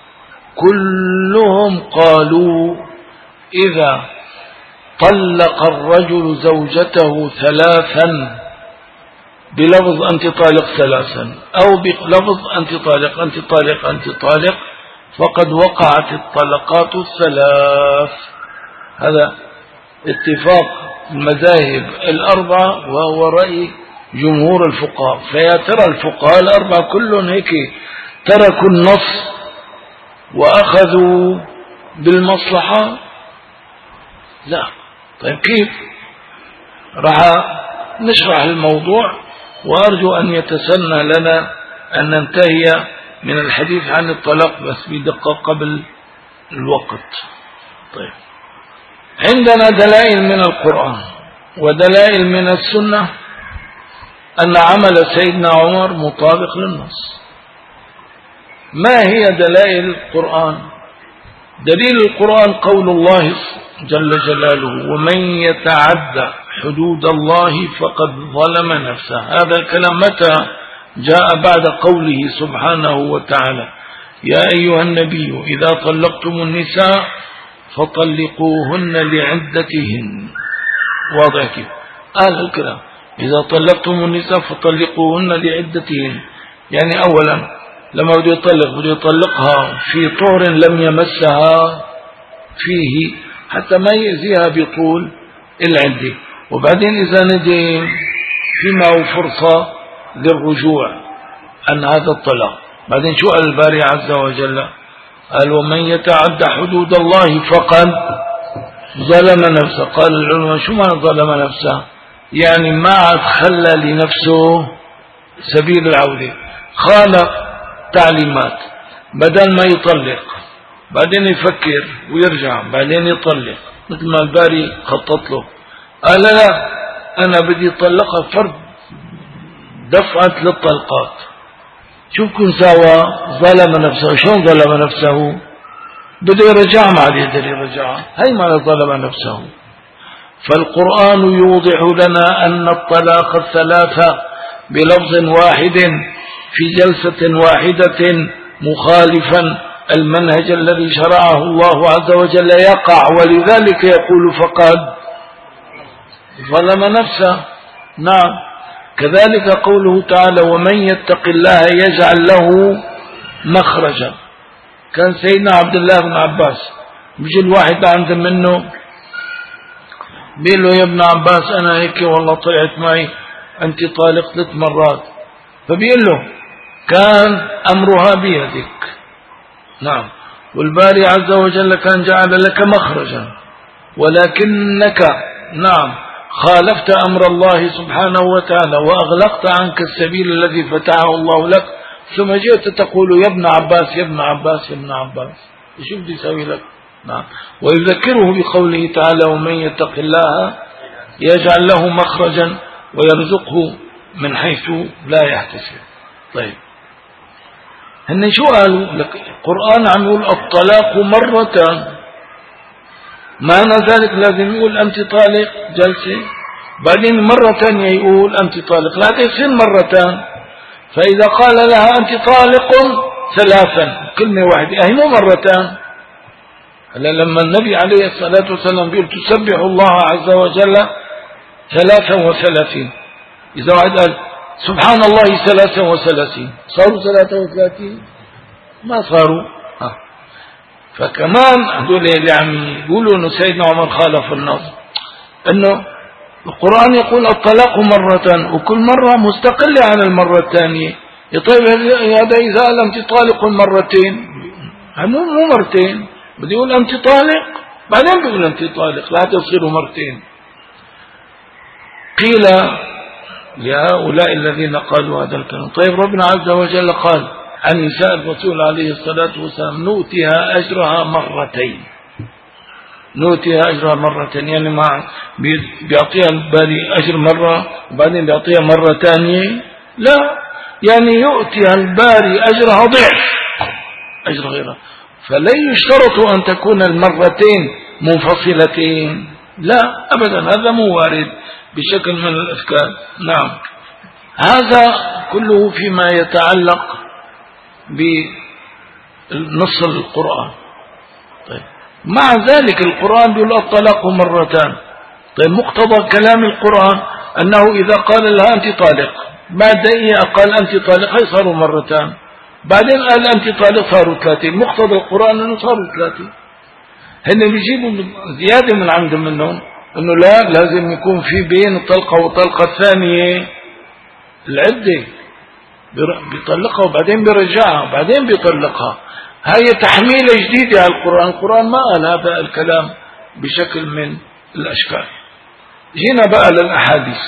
كلهم قالوا إذا طلق الرجل زوجته ثلاثا بلفظ أنت طالق ثلاثا أو بلفظ أنت طالق أنت طالق أنت طالق فقد وقعت الطلقات الثلاث. هذا اتفاق المذاهب الأربعة وهو رأي جمهور الفقهاء. فيا ترى الفقهاء الأربعة كلهم هيك تركوا النص وأخذوا بالمصلحة؟ لا. طيب كيف؟ راح نشرح الموضوع، وأرجو أن يتسنى لنا أن ننتهي من الحديث عن الطلاق بس بدقة قبل الوقت. طيب، عندنا دلائل من القرآن ودلائل من السنة أن عمل سيدنا عمر مطابق للنص. ما هي دلائل القرآن؟ دليل القرآن قول الله جل جلاله: ومن يتعدى حدود الله فقد ظلم نفسه. هذا الكلام متى جاء؟ بعد قوله سبحانه وتعالى: يا أيها النبي إذا طلقتم النساء فطلقوهن لعدتهن. واضح كيف؟ هذا الكلام: إذا طلقتم النساء فطلقوهن لعدتهن. يعني أولا لما بده يطلق بده يطلقها في طهر لم يمسها فيه حتى ما يأذيها بطول العدة، وبعدين إذا ندم فيما هو فرصة للرجوع عن هذا الطلاق. بعدين شو قال الباري عز وجل؟ قال: ومن يتعدى حدود الله فقد ظلم نفسه. قال العلماء: شو معنى ظلم نفسه؟ يعني ما عاد خلى لنفسه سبيل العودة، خالق تعليمات، بدل ما يطلق بعدين يفكر ويرجع بعدين يطلق مثل ما الباري خطط له. قال: لا، أنا بدي أطلقها فرد دفعة للطلقات. شوف كن سوا ظلم نفسه. شلون ظلم نفسه؟ بده يرجع ما عاد يقدر يرجع. هي معنى ظلم نفسه. فالقرآن يوضح لنا أن الطلاق الثلاثة بلفظ واحد في جلسة واحدة مخالفا المنهج الذي شرعه الله عز وجل يقع، ولذلك يقول فقد ظلم نفسه. نعم. كذلك قوله تعالى: ومن يتق الله يجعل له مخرجا. كان سيدنا عبد الله بن عباس بيجي الواحد عنده منه بيقول له: يا ابن عباس أنا هيك والله طلعت معي أنت طالق ثلاث مرات. فبيقول له: كان أمرها بيدك. نعم. والباري عز وجل كان جعل لك مخرجا، ولكنك نعم خالفت أمر الله سبحانه وتعالى وأغلقت عنك السبيل الذي فتحه الله لك، ثم جئت تقول: يا ابن عباس يا ابن عباس يا ابن عباس. شو بدي يسوي لك؟ نعم. ويذكره بقوله تعالى: ومن يتق الله يجعل له مخرجا ويرزقه من حيث لا يحتسب. طيب، هن شو قالوا لك؟ القرآن عم يقول الطلاق مرتان، معنى ذلك لازم يقول أنت طالق جلسة، بعدين مرة ثانية يقول أنت طالق، لا يصير مرتان. فإذا قال لها أنت طالق ثلاثا كلمة واحدة، أهي مو مرتان. هلا لما النبي عليه الصلاة والسلام بيقول تسبح الله عز وجل ثلاثا وثلاثين، إذا واحد قال سبحان الله ثلاثا وثلاثين صاروا ثلاثا وثلاثين؟ ما صاروا. آه. فكمان هذول اللي عم يقولوا انه سيدنا عمر خالف النص، انه القرآن يقول الطلاق مرة وكل مرة مستقلة عن المرة الثانية. طيب هذا إذا قال أنت طالق مرتين، مو مو مرتين، بدي يقول أنت طالق بعدين بيقول أنت طالق، لا تصيروا مرتين. قيل لهؤلاء الذين قالوا هذا الكلام: طيب ربنا عز وجل قال عن نساء الرسول عليه الصلاة والسلام: نؤتيها أجرها مرتين. نؤتيها أجرها مرتين يعني مع بيعطيها الباري أجر مرة وبعدين بيعطيها مرة ثانية؟ لا، يعني يؤتيها الباري أجرها ضعف أجر غيرها. فلا يشترط أن تكون المرتين منفصلتين، لا أبدا، هذا مو وارد بشكل من الأشكال. نعم. هذا كله فيما يتعلق بنص القرآن. طيب، مع ذلك القرآن يقول الطلاق مرتان. طيب، مقتضى كلام القرآن أنه إذا قال لها أنت طالق بعد دقيقة قال أنت طالق، هي صاروا مرتان، بعدين قال أنت طالق صاروا ثلاثين. مقتضى القرآن أنه صاروا ثلاثين. هن بيجيبوا زيادة من عندهم منهم أنه لا، لازم يكون في بين الطلقة والطلقة الثانية العدة، بيطلقها وبعدين بيرجعها وبعدين بيطلقها. هاي تحميلة جديدة على القرآن. القرآن ما قال هذا الكلام بشكل من الأشكال. جينا بقى للأحاديث.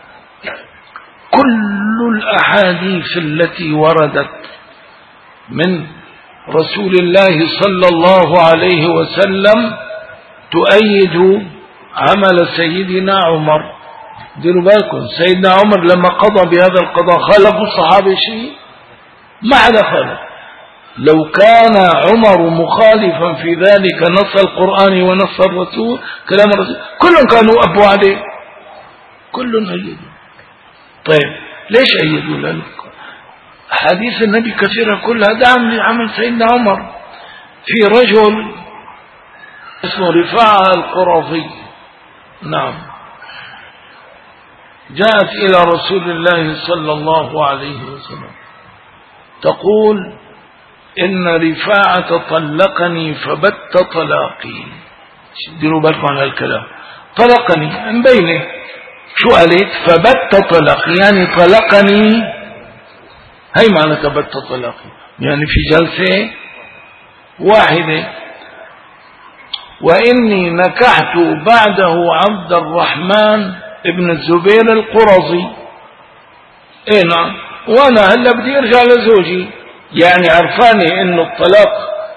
كل الأحاديث التي وردت من رسول الله صلى الله عليه وسلم تؤيد عمل سيدنا عمر ديروا بالكم سيدنا عمر لما قضى بهذا القضاء خالفوا الصحابة شيء؟ ما حدا خالف. لو كان عمر مخالفا في ذلك نص القرآن ونص الرسول كلام الرسول كلهم كانوا أبوا عليه، كلهم أيدوا. طيب ليش أيدوا ذلك؟ حديث النبي كثيرة كلها دعم لعمل سيدنا عمر. في رجل اسمه رفاعة القرظي، نعم، جاءت إلى رسول الله صلى الله عليه وسلم تقول إن رفاعة طلقني فبت طلاقي. ديروا بالكم على الكلام، طلقني من بينه، شو قالت؟ فبت طلاقي، يعني طلقني، هي معنى تبت طلاقي، يعني في جلسة واحدة. وإني نكحت بعده عبد الرحمن ابن الزبير القرظي. ايه نعم، وانا هلا بدي ارجع لزوجي، يعني عرفاني انه الطلاق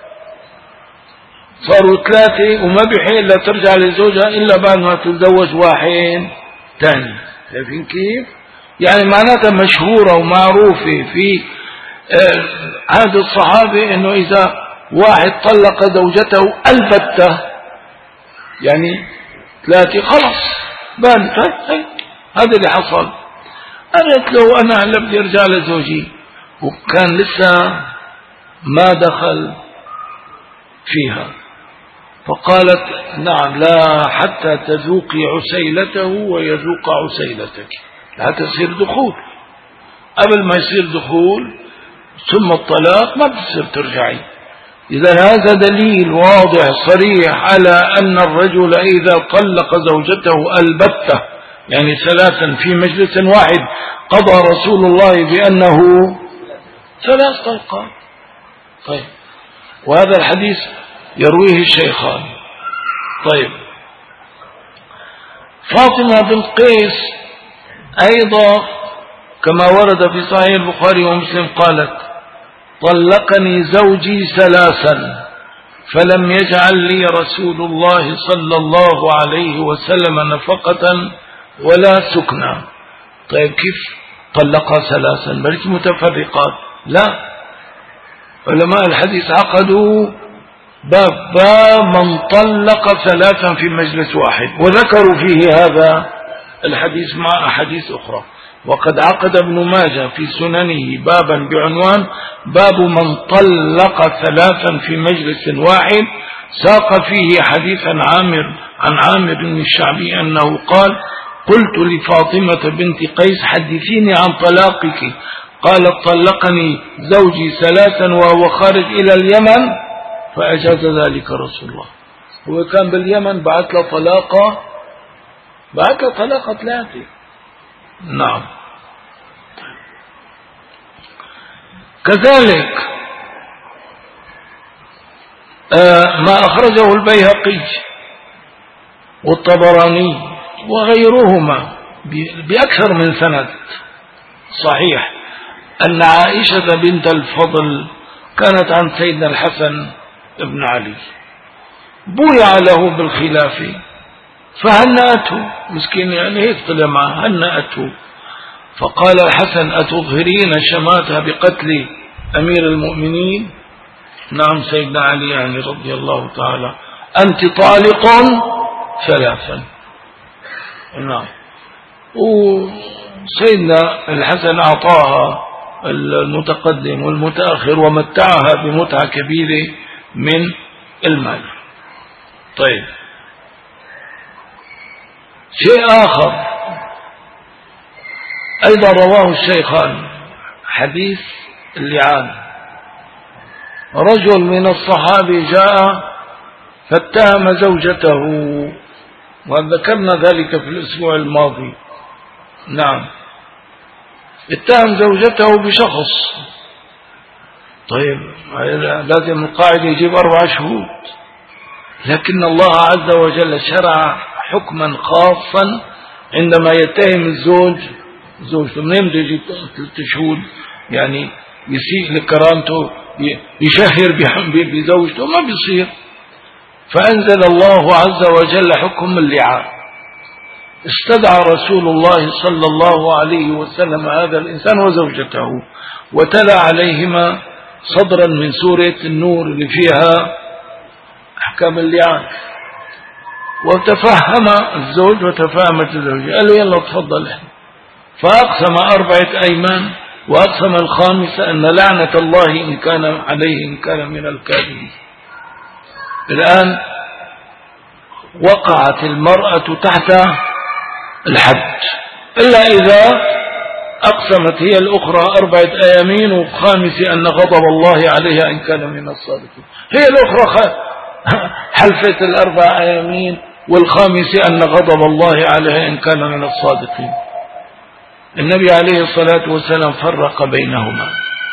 صاروا ثلاثة وما بحق الا ترجع لزوجها الا بعد ما تتزوج واحد ثاني. شايفين كيف؟ يعني معناتها مشهورة ومعروفة في عهد الصحابة انه اذا واحد طلق زوجته البتة، يعني ثلاثة خلص بان، هذا اللي حصل. قالت له انا هلا بدي ارجع لزوجي، وكان لسه ما دخل فيها، فقالت نعم لا حتى تذوقي عسيلته ويذوق عسيلتك، حتى يصير دخول. قبل ما يصير دخول ثم الطلاق ما بتصير ترجعي. إذا هذا دليل واضح صريح على أن الرجل إذا طلق زوجته البتة، يعني ثلاثا في مجلس واحد، قضى رسول الله بأنه ثلاث طلقات. طيب، وهذا الحديث يرويه الشيخان. طيب، فاطمة بنت قيس أيضا كما ورد في صحيح البخاري ومسلم قالت طلقني زوجي ثلاثا فلم يجعل لي رسول الله صلى الله عليه وسلم نفقة ولا سكنا. طيب كيف طلقها ثلاثا؟ بل متفرقات؟ لا، علماء الحديث عقدوا باب باب من طلق ثلاثا في مجلس واحد، وذكروا فيه هذا الحديث مع أحاديث أخرى. وقد عقد ابن ماجه في سننه بابا بعنوان باب من طلق ثلاثا في مجلس واحد، ساق فيه حديثا عامر عن عامر بن الشعبي أنه قال قلت لفاطمة بنت قيس حدثيني عن طلاقك، قالت طلقني زوجي ثلاثا وهو خارج إلى اليمن فأجاز ذلك رسول الله. هو كان باليمن، بعث له طلاقة، بعث له طلاقة ثلاثة. نعم. كذلك آه ما أخرجه البيهقي والطبراني وغيرهما بأكثر من سند صحيح أن عائشة بنت الفضل كانت عن سيدنا الحسن بن علي، بويع له بالخلافة فهنأته، مسكين يعني هيك طلع معه، هنأته. فقال الحسن أتظهرين شماتها بقتل أمير المؤمنين؟ نعم سيدنا علي يعني رضي الله تعالى، أنت طالق ثلاثا. نعم. وسيدنا الحسن أعطاها المتقدم والمتأخر ومتعها بمتعة كبيرة من المال. طيب، شيء آخر أيضا رواه الشيخان، حديث اللعان. رجل من الصحابة جاء فاتهم زوجته، وذكرنا ذلك في الأسبوع الماضي. نعم، اتهم زوجته بشخص. طيب، لازم القاعدة يجيب أربع شهود، لكن الله عز وجل شرع حكما خاصا عندما يتهم الزوج زوجته. منين بده يجيب ثلاث شهود؟ يعني يسيء لكرامته، يشهر بزوجته، ما بيصير. فأنزل الله عز وجل حكم اللعان. استدعى رسول الله صلى الله عليه وسلم هذا الإنسان وزوجته وتلا عليهما صدرا من سورة النور اللي فيها أحكام اللعان، وتفهم الزوج وتفهمت الزوجة، قال له يلا تفضل. فأقسم أربعة أيمان، وأقسم الخامسة أن لعنة الله إن كان عليه إن كان من الكاذبين. الآن وقعت المرأة تحت الحد، إلا إذا أقسمت هي الأخرى أربعة أيامين، وخامسة أن غضب الله عليها إن كان من الصادقين. هي الأخرى حلفت الأربع أيامين، والخامسة أن غضب الله عليها إن كان من الصادقين. النبي عليه الصلاة والسلام فرق بينهما.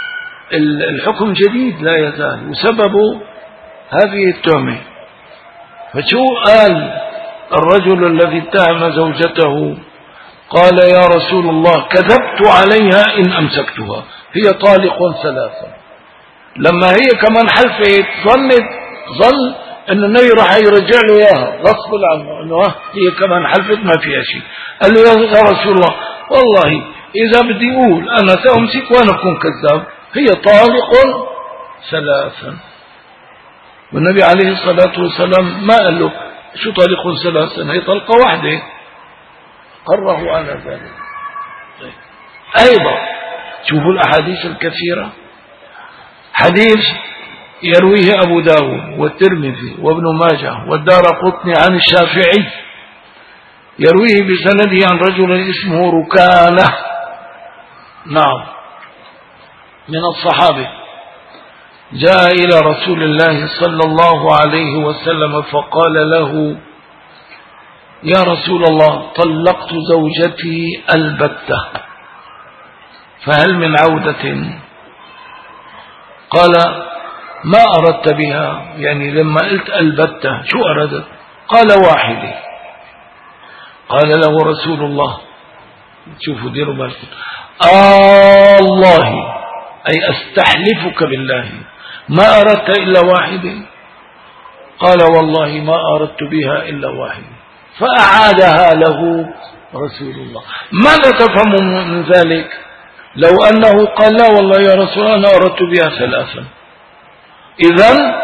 الحكم جديد لا يزال، وسببه هذه التهمة. فشو قال الرجل الذي اتهم زوجته؟ قال يا رسول الله كذبت عليها إن أمسكتها، هي طالق ثلاثة. لما هي كمان حلفت ظنت ظن أن النبي راح يرجع له إياها غصب عنه، أنه هي كمان حلفت ما فيها شيء. قال له يا رسول الله والله إذا بدي أقول أنا سأمسك وأنا أكون كذاب، هي طالق ثلاثا. والنبي عليه الصلاة والسلام ما قال له شو طالق ثلاثا، هي طلقة واحدة، قره على ذلك. طيب. أيضا شوفوا الأحاديث الكثيرة، حديث يرويه أبو داود والترمذي وابن ماجه والدارقطني عن الشافعي، يرويه بسنده عن رجل اسمه ركانة، نعم، من الصحابة، جاء إلى رسول الله صلى الله عليه وسلم فقال له يا رسول الله طلقت زوجتي البتة فهل من عودة؟ قال ما أردت بها، يعني لما قلت البتة شو أردت؟ قال واحدة. قال له رسول الله، شوفوا ديروا بالكم، آه الله أي أستحلفك بالله ما أردت إلا واحدة؟ قال والله ما أردت بها إلا واحدة. فأعادها له رسول الله. ماذا تفهم من ذلك؟ لو أنه قال لا والله يا رسول الله أنا أردت بها ثلاثا، إذن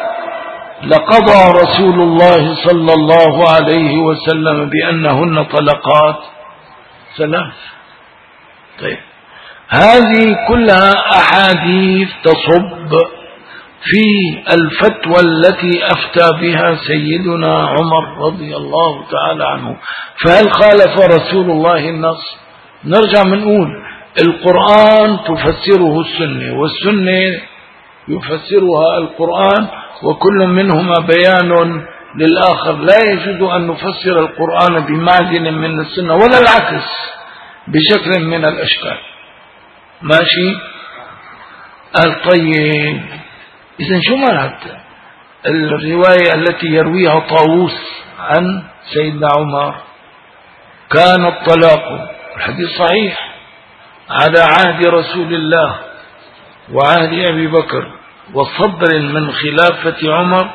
لقضى رسول الله صلى الله عليه وسلم بأنهن طلقات ثلاث. طيب، هذه كلها أحاديث تصب في الفتوى التي أفتى بها سيدنا عمر رضي الله تعالى عنه. فهل خالف رسول الله النص؟ نرجع منقول القرآن تفسره السنة، والسنة يفسرها القرآن، وكل منهما بيان للآخر. لا يجوز أن نفسر القرآن بمعدن من السنة ولا العكس بشكل من الأشكال. ماشي؟ قال طيب، إذن شو معنات الرواية التي يرويها طاووس عن سيدنا عمر؟ كان الطلاق، الحديث صحيح، على عهد رسول الله وعهد أبي بكر وصدر من خلافة عمر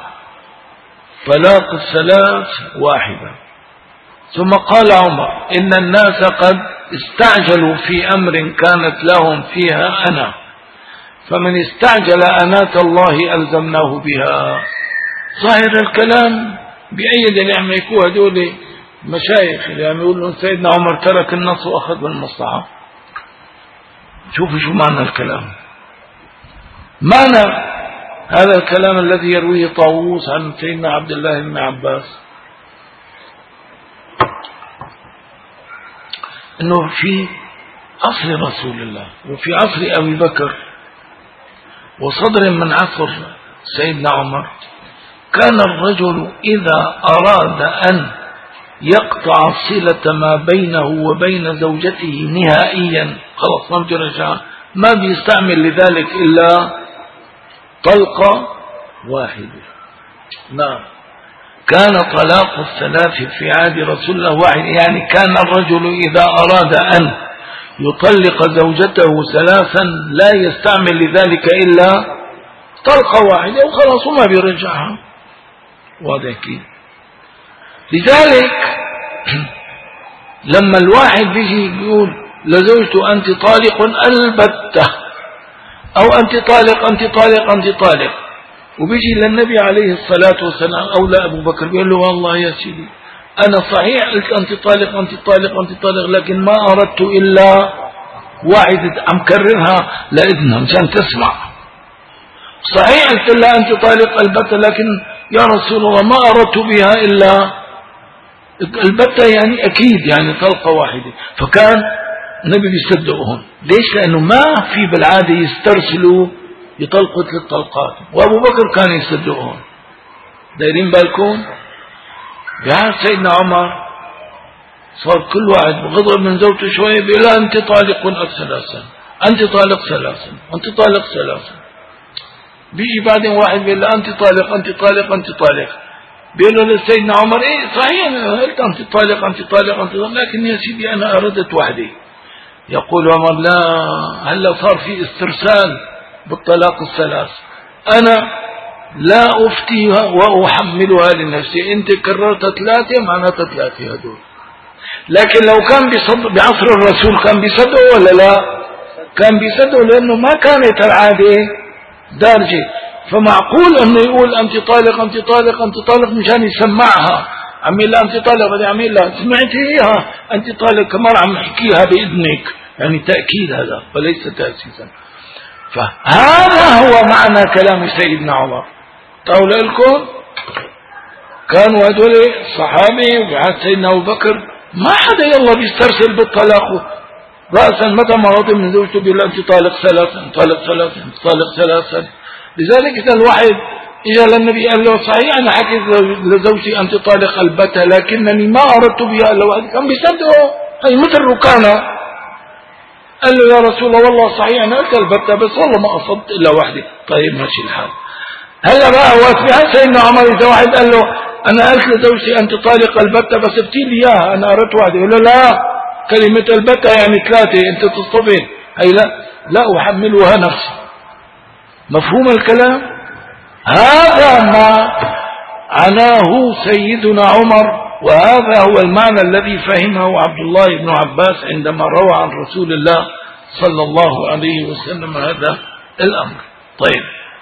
طلاق الثلاث واحدة. ثم قال عمر إن الناس قد استعجلوا في أمر كانت لهم فيها أنا، فمن استعجل أنات الله ألزمناه بها. ظاهر الكلام بأي دليل عم يكون هذول مشايخ اللي عم يقولوا سيدنا عمر ترك النص وأخذ بالمصلحة. شوفوا شو معنى الكلام. معنى هذا الكلام الذي يرويه طاووس عن سيدنا عبد الله بن عباس أنه في عصر رسول الله وفي عصر أبي بكر وصدر من عصر سيدنا عمر كان الرجل إذا أراد أن يقطع صلة ما بينه وبين زوجته نهائيا خلاص ما بده يرجع، ما بيستعمل لذلك إلا طلقة واحدة. نعم، كان طلاق الثلاث في عهد رسول الله واحد، يعني كان الرجل إذا أراد أن يطلق زوجته ثلاثا لا يستعمل لذلك إلا طلقة واحدة وخلاص وما بيرجعها. واضح كيف؟ لذلك لما الواحد بيجي يقول لزوجته أنت طالق البتة، أو أنت طالق أنت طالق أنت طالق، وبيجي للنبي عليه الصلاة والسلام أو لأبو بكر بيقول له والله يا سيدي أنا صحيح قلت أنت طالق أنت طالق أنت طالق، لكن ما أردت إلا واحدة، عم كررها لإذنها مشان تسمع. صحيح قلت لها أنت طالق البتة، لكن يا رسول الله ما أردت بها إلا البتة، يعني أكيد يعني طلقة واحدة. فكان النبي بيصدقهم. ليش؟ لأنه ما في بالعادة يسترسلوا يطلقوا ثلاث طلقات، وأبو بكر كان يصدقهم. دايرين بالكم؟ بعد سيدنا عمر صار كل واحد بغضب من زوجته شوية بيقول أنت طالق ثلاثا، أنت طالق ثلاثا، أنت طالق ثلاثا. بيجي بعدين واحد بيقول أنت طالق أنت طالق أنت طالق، بيقول لسيدنا عمر إيه صحيح قلت أنت طالق أنت طالق أنت طالق، لكن يا سيدي أنا أردت وحدي. يقول عمر لا، هلا صار في استرسال بالطلاق الثلاث، أنا لا أفتيها وأحملها لنفسي، أنت كررت ثلاثة معناتها ثلاثة هدول. لكن لو كان بصدق بعصر الرسول كان بيصدقوا ولا لا؟ كان بيصدقوا، لأنه ما كانت العادة دارجة. فمعقول أنه يقول أنت طالق أنت طالق أنت طالق مشان يسمعها، عمي لا أنت طالق بدي عمي لا سمعتيها أنت طالق كمان عم يحكيها بإذنك، يعني تأكيد هذا وليس تأسيسا. فهذا هو معنى كلام سيدنا عمر. طول لكم كانوا هذول الصحابة وبعد سيدنا أبو بكر ما حدا يلا بيسترسل بالطلاق رأسا، متى ما غضب من زوجته بيقول أنت طالق ثلاثا طالق ثلاثا طالق ثلاثا. لذلك إذا الواحد إجا للنبي قال له صحيح أنا حكيت لزوجتي أنت طالق البتة لكنني ما أردت بها إلا واحد، كان بيصدقه. هي مثل ركانة قال له يا رسول الله والله صحيح أنا قلت البتة بس والله ما أصبت إلا واحدة. طيب ماشي الحال. هلا بقى واسمع سيدنا عمر إذا واحد قال له أنا قلت لزوجتي أنت طالق البتة بس ابتي لي إياها أنا أردت واحدة، يقول له لا، كلمة البتة يعني ثلاثة أنت تصطفين، هي لا لا أحملها نفسي. مفهوم الكلام؟ هذا ما عناه سيدنا عمر، وهذا هو المعنى الذي فهمه عبد الله بن عباس عندما روى عن رسول الله صلى الله عليه وسلم هذا الأمر. طيب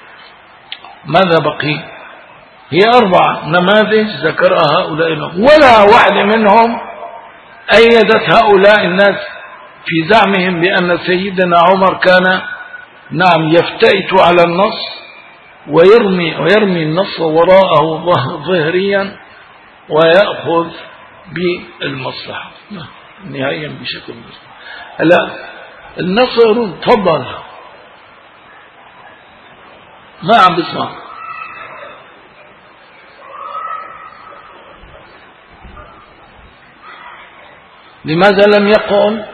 ماذا بقي؟ هي أربع نماذج ذكرها هؤلاء، ولا واحدة منهم أيدت هؤلاء الناس في زعمهم بأن سيدنا عمر كان نعم يفتئت على النص ويرمي, ويرمي النص وراءه ظهريا ويأخذ بالمصلحة نهائيا بشكل مصلحة. هلا النصر تفضل ما عم بسمع. لماذا لم يقل؟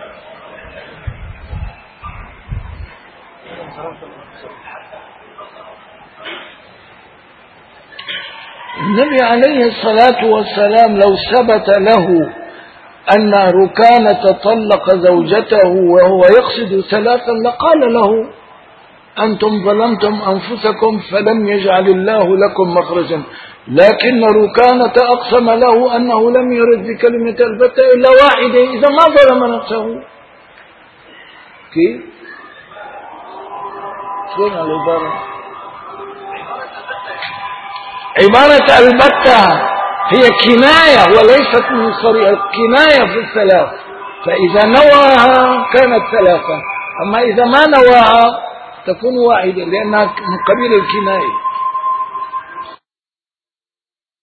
النبي عليه الصلاة والسلام لو ثبت له أن ركانة طلق زوجته وهو يقصد ثلاثا لقال له أنتم ظلمتم أنفسكم فلم يجعل الله لكم مخرجا، لكن ركانة أقسم له أنه لم يرد بكلمة البتة إلا واحدة إذا ما ظلم نفسه. كيف؟ شلون العبارة؟ عبارة البتة هي كناية وليست من صريح، كناية في الثلاث، فإذا نواها كانت ثلاثة، أما إذا ما نواها تكون واحدة لأنها من قبيل الكناية.